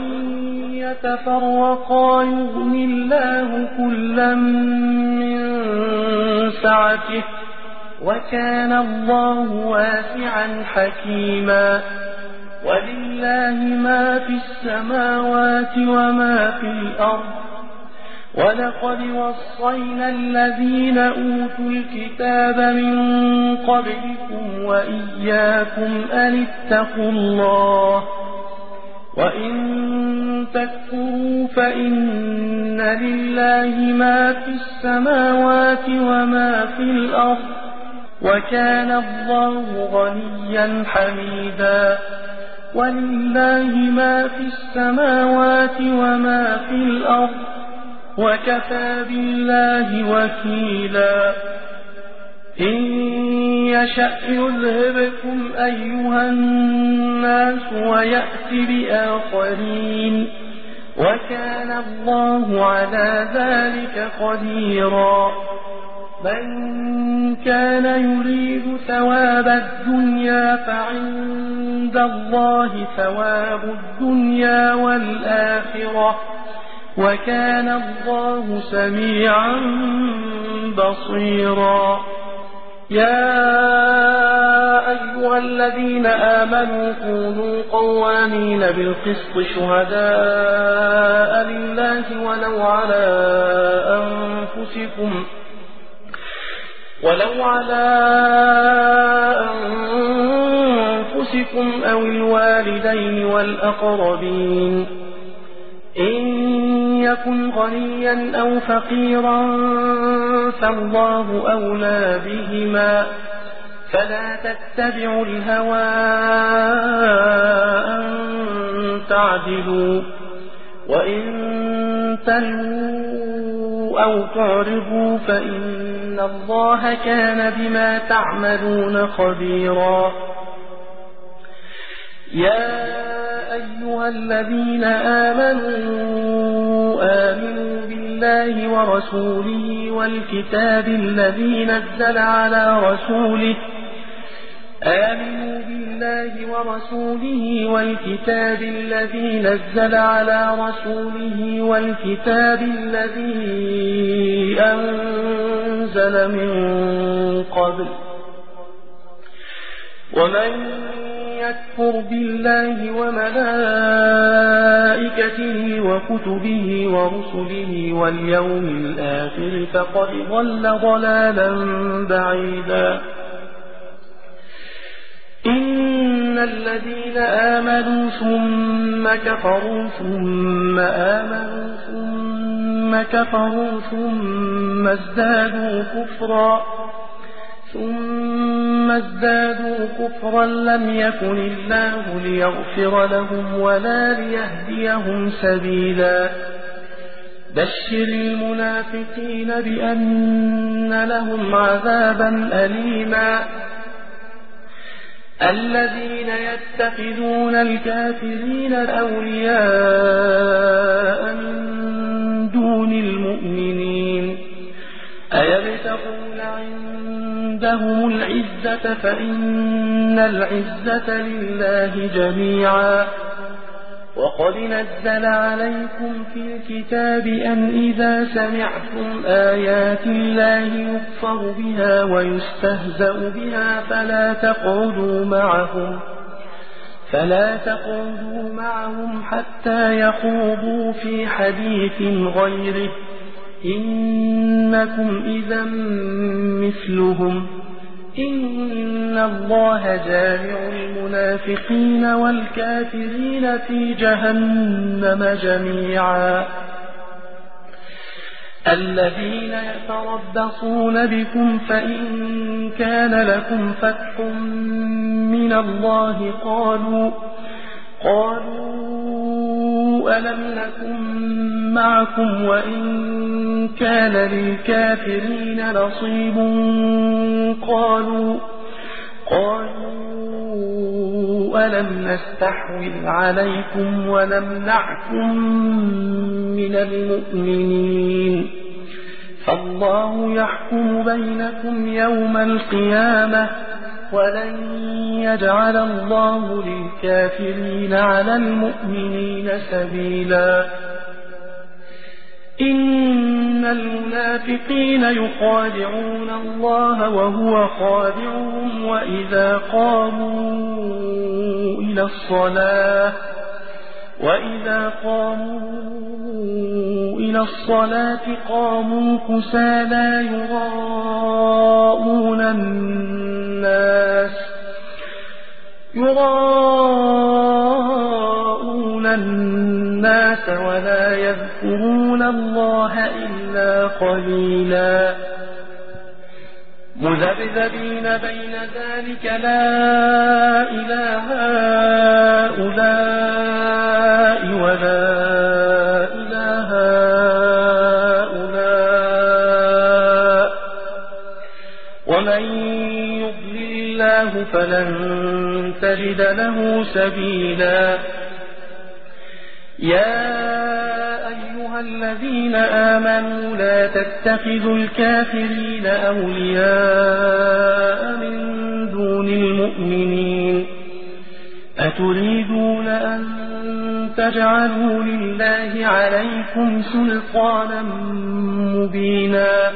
يتفرقا يغن الله كلا من سعته وكان الله واسعا حكيما. ولله ما في السماوات وما في الأرض ولقد وصينا الذين أوتوا الكتاب من قبلكم وإياكم أن اتقوا الله وإن تكفروا فإن لله ما في السماوات وما في الأرض وكان الله غنيا حميدا. ولله ما في السماوات وما في الأرض وكفى بالله وكيلا. إن يشأ يذهبكم أيها الناس ويأت بآخرين وكان الله على ذلك قديرا. من كان يريد ثواب الدنيا فعند الله ثواب الدنيا والآخرة وكان الله سميعا بصيرا. يا أيها الذين آمنوا كونوا قوامين بالقسط شهداء لله ولو على أنفسكم ولو على أنفسكم أو الوالدين والأقربين إن يكن غنيا أو فقيرا فالله أولى بهما فلا تتبعوا الهوى أن تعدلوا وإن تلووا أو تعرضوا فإن الله كان بما تعملون خبيرا. يا أيها الذين آمنوا آمنوا بالله ورسوله والكتاب الذي نزل على رسوله آمنوا بالله ورسوله والكتاب الذي نزل على رسوله والكتاب الذي أنزل من قبل ومن يكفر بالله وملائكته وكتبه ورسله واليوم الآخر فقد ضل ضلالا بعيدا. إن الذين آمنوا ثم كفروا ثم آمنوا ثم الذين كفروا ثم ازدادوا كفرا ثم ازدادوا كفرا لم يكن الله ليغفر لهم ولا ليهديهم سبيلا بشر المنافقين بأن لهم عذابا أليما الذين يتخذون الكافرين أولياء من دون المؤمنين أيبتغون عندهم العزة فإن العزة لله جميعا وقد نزل عليكم في الكتاب أن إذا سمعتم آيات الله يكفر بها ويستهزأ بها فلا تقعدوا معهم فلا تقعدوا معهم حتى يخوضوا في حديث غيره إنكم إذا مثلهم إن الله جامع المنافقين والكافرين في جهنم جميعا الذين يتربصون بكم فإن كان لكم فتح من الله قالوا قالوا ألم نكن معكم وإن كان للكافرين نصيب قالوا قالوا ألم نستحوذ عليكم ونمنعكم من المؤمنين فالله يحكم بينكم يوم القيامة ولن يجعل الله للكافرين على المؤمنين سبيلا إن المنافقين يخادعون الله وهو خادعهم وإذا قاموا إلى الصلاة وإذا قاموا إلى الصلاة قاموا كسالى يراءون الناس يراءون الناس ولا يذكرون الله إلا قليلا مذبذبين بين ذلك لا إله هؤلاء ولا إله هؤلاء ومن يضلل الله فلن تجد له سبيلا يا أيها الذين آمنوا لا تتخذوا الكافرين أولياء من دون المؤمنين أتريدون أن تجعلوا لله عليكم سلطانا مبينا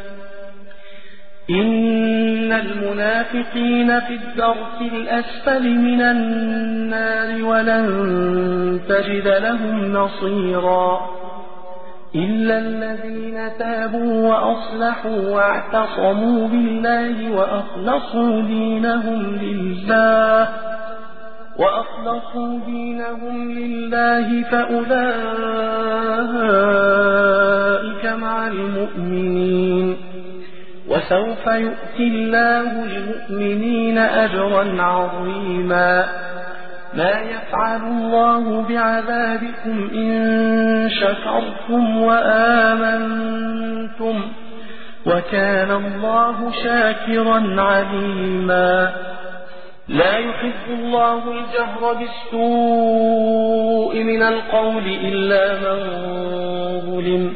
إن المنافقين في الدرك الأسفل من النار ولن تجد لهم نصيرا إلا الذين تابوا وأصلحوا واعتصموا بالله وأخلصوا دينهم لله وأخلصوا دينهم لله فأولئك مع المؤمنين وسوف يؤتي الله المؤمنين أجرا عظيما ما يفعل الله بعذابكم إن شكرتم وآمنتم وكان الله شاكرا عليما لا يحب الله الجهر بالسوء من القول إلا من ظلم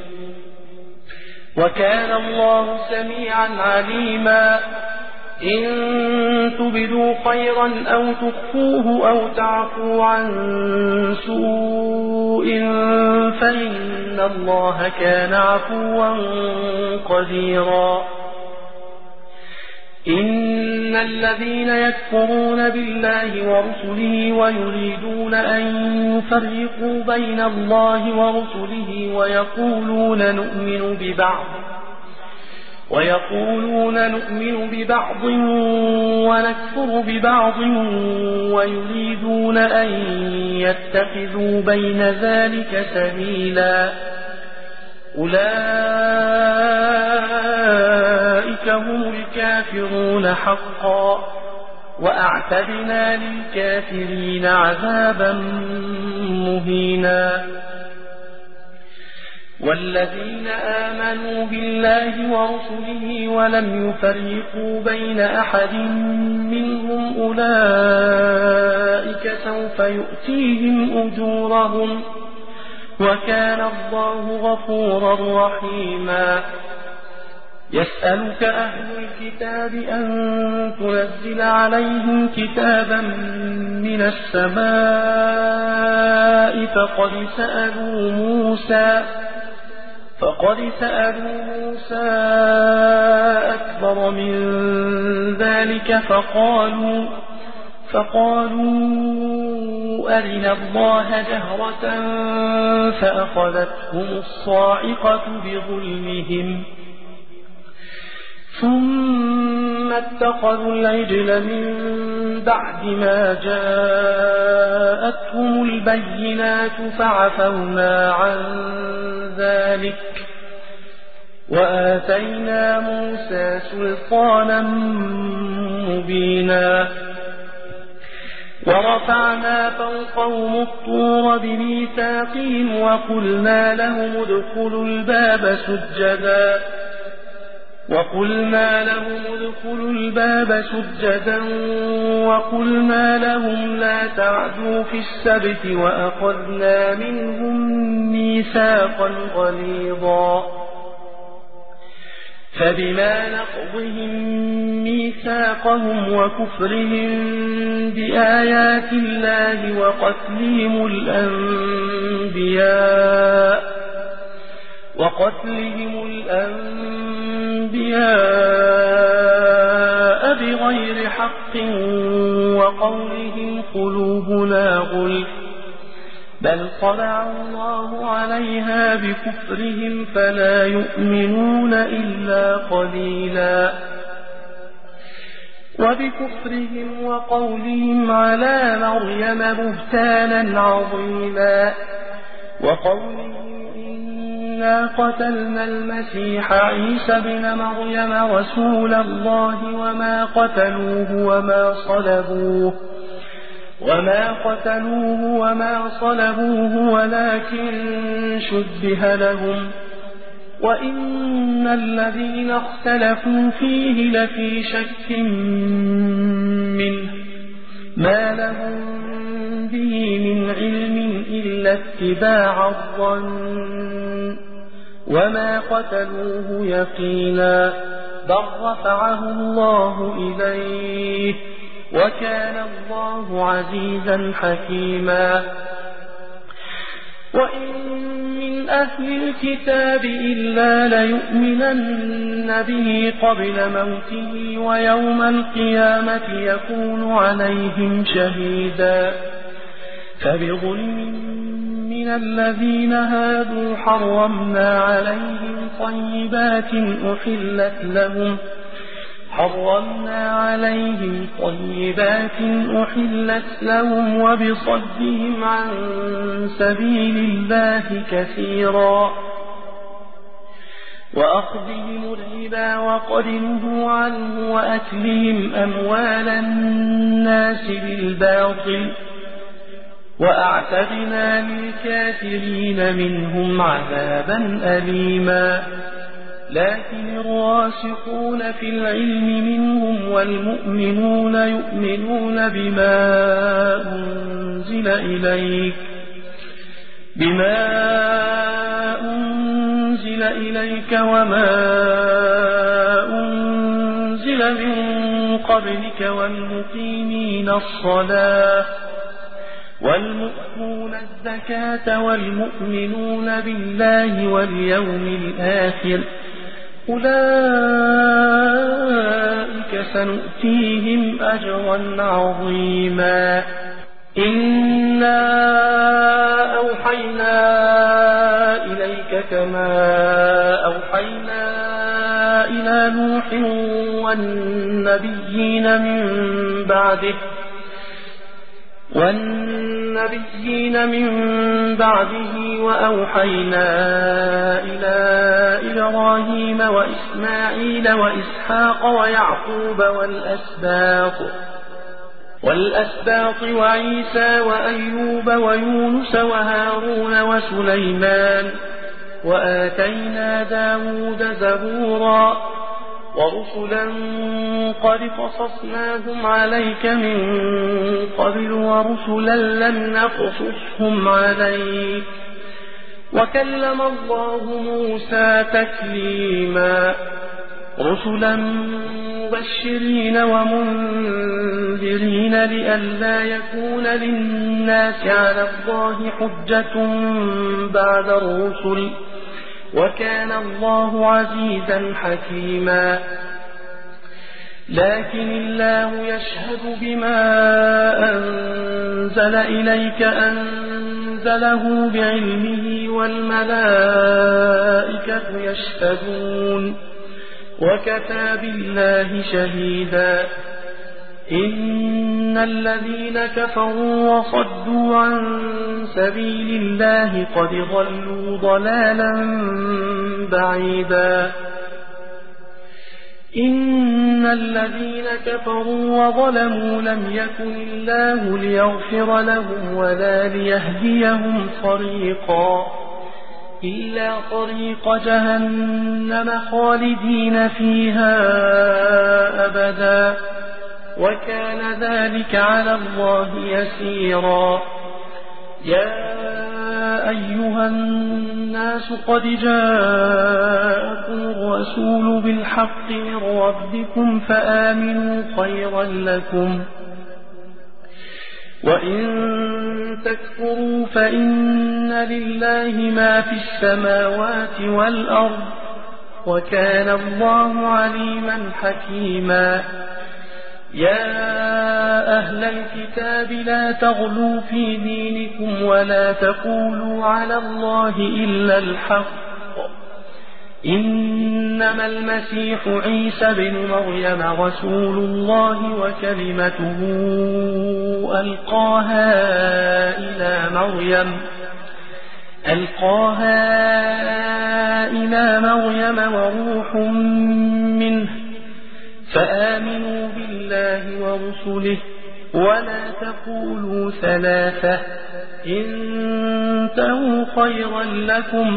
وكان الله سميعا عليما إن تبدوا خيرا أو تخفوه أو تعفوا عن سوء فإن الله كان عفوا قديرا إن الذين يكفرون بالله ورسله ويريدون أن يفرقوا بين الله ورسله ويقولون نؤمن ببعض ويقولون نؤمن ببعض ونكفر ببعض ويريدون أن يتخذوا بين ذلك سبيلا أولئك هم الكافرون حقا وأعتدنا للكافرين عذابا مهينا والذين آمنوا بالله ورسله ولم يفرقوا بين أحد منهم أولئك سوف يؤتيهم أجورهم وكان الله غفورا رحيما يسألك أهل الكتاب أن تنزل عليهم كتابا من السماء فقد سألوا موسى فقد سألوا موسى أكبر من ذلك فقالوا فقالوا أرنا الله جهرة فأخذتهم الصاعقة بظلمهم ثم اتخذوا العجل من بعد ما جاءتهم البينات فعفونا عن ذلك وآتينا موسى سلطانا مبينا ورفعنا فوقهم الطور بميثاقهم وقلنا لهم ادخلوا الباب سجدا وقلنا لهم ادخلوا الباب سجدا وقلنا لهم لا تعدوا في السبت وأخذنا منهم ميثاقا غليظا فبما نقضهم ميثاقهم وكفرهم بآيات الله وقتلهم الأنبياء وقتلهم الأنبياء بغير حق وقولهم قلوبنا غلف بل طبع الله عليها بكفرهم فلا يؤمنون إلا قليلا وبكفرهم وقولهم على مريم بهتانا عظيما وقولهم إنا قتلنا المسيح عيسى بن مريم رسول الله وما قتلوه وما صلبوه وما قتلوه وما صلبوه ولكن شبه لهم وإن الذين اختلفوا فيه لفي شك منه ما لهم به من علم إلا اتباع الظن وما قتلوه يقينا بل رفعه الله إليه وكان الله عزيزا حكيما وإن من أهل الكتاب إلا ليؤمنن به قبل موته ويوم القيامة يكون عليهم شهيدا فبظلم من الذين هادوا حرمنا عليهم طيبات أحلت لهم حرمنا عليهم طيبات أحلت لهم وبصدهم عن سبيل الله كثيرا وأخذهم الربا وقد نهوا عنه وأكلهم أموال الناس بالباطل وأعتدنا للكافرين منهم عذابا أليما لكن الراسخون في العلم منهم والمؤمنون يؤمنون بما أنزل إليك بما أنزل إليك وما أنزل من قبلك والمقيمين الصلاة والمؤتون الزكاة والمؤمنون بالله واليوم الآخر أولئك سنؤتيهم أجرا عظيما إنا أوحينا إليك كما أوحينا إلى نوح والنبيين من بعده والنبيين من بعده وأوحينا إلى إبراهيم وإسماعيل وإسحاق ويعقوب والأسباط والأسباط وعيسى وأيوب ويونس وهارون وسليمان وآتينا داود زبورا ورسلا قد قصصناهم عليك من قبل ورسلا لم نقصصهم عليك وكلم الله موسى تكليما رسلا مبشرين ومنذرين لئلا يكون للناس على الله حجة بعد الرسل وكان الله عزيزا حكيما لكن الله يشهد بما أنزل إليك أنزله بعلمه والملائكة يشهدون وكفى بالله شهيدا إن الذين كفروا وصدوا عن سبيل الله قد ضلوا ضلالا بعيدا إن الذين كفروا وظلموا لم يكن الله ليغفر لهم ولا ليهديهم طريقا إلا طريق جهنم خالدين فيها أبدا وكان ذلك على الله يسيرا يا أيها الناس قد جاءكم الرسول بالحق من ربكم فآمنوا خيرا لكم وإن تكفروا فإن لله ما في السماوات والأرض وكان الله عليما حكيما يا أهل الكتاب لا تغلوا في دينكم ولا تقولوا على الله إلا الحق إنما المسيح عيسى بن مريم رسول الله وكلمته ألقاها إلى مريم ألقاها إلى مريم وروح منه فآمنوا بالله ورسله ولا تقولوا ثلاثة انتهوا خيرا لكم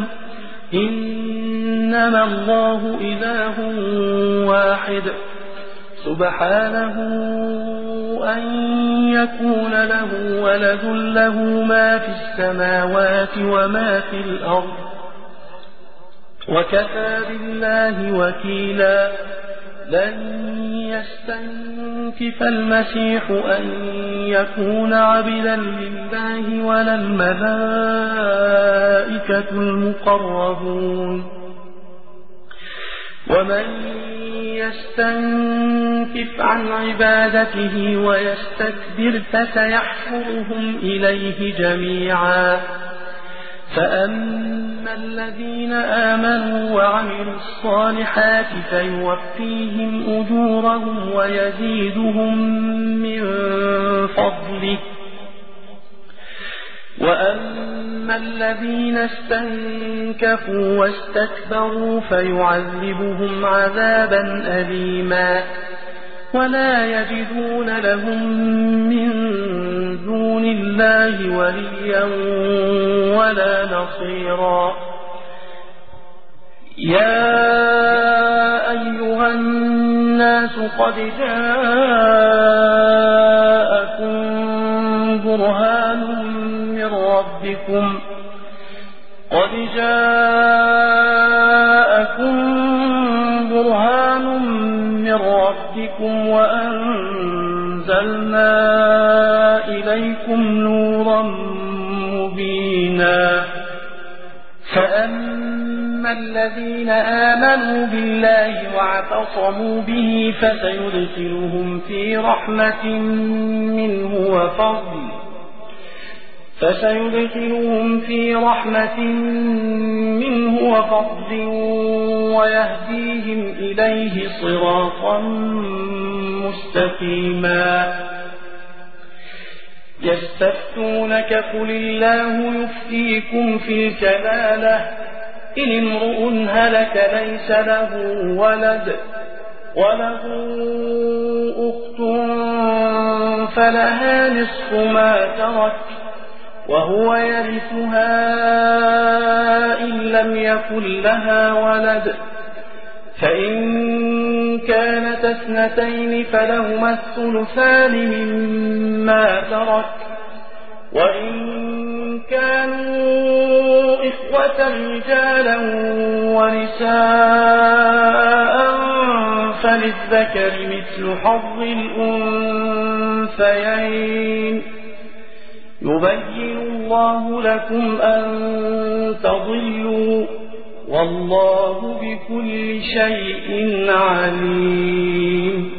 إنما الله إله واحد سبحانه أن يكون له ولد له ما في السماوات وما في الأرض وكفى بالله وكيلا لن يستنكف المسيح أن يكون عبدا لله ولا الملائكة المقربون ومن يستنكف عن عبادته ويستكبر فسيحشرهم إليه جميعا فأما الذين آمنوا وعملوا الصالحات فيوفيهم أجورهم ويزيدهم من فضله وأما الذين استنكفوا واستكبروا فيعذبهم عذابا أليما ولا يجدون لهم من دون الله وليا ولا نصيرا يا أيها الناس قد جاءكم برهان من ربكم قد جاءكم برهان من ربكم وأنزلنا إليكم نورا مبينا فأما الذين آمنوا بالله واعتصموا به فسيدخلهم في رحمة منه وفضل فسيدخلهم في رحمة منه وفضل ويهديهم إليه صراطا مستقيما يستفتونك قل الله يفتيكم في الكلالة إن امرؤ هلك ليس له ولد وله أخت فلها نصف ما ترك وهو يرثها إن لم يكن لها ولد فإن كانت اثنتين فلهما الثلثان مما ترك وإن كانوا إخوة رجالا ونساء فللذكر مثل حظ الأنثيين يبين الله لكم أن تضلوا والله بكل شيء عليم.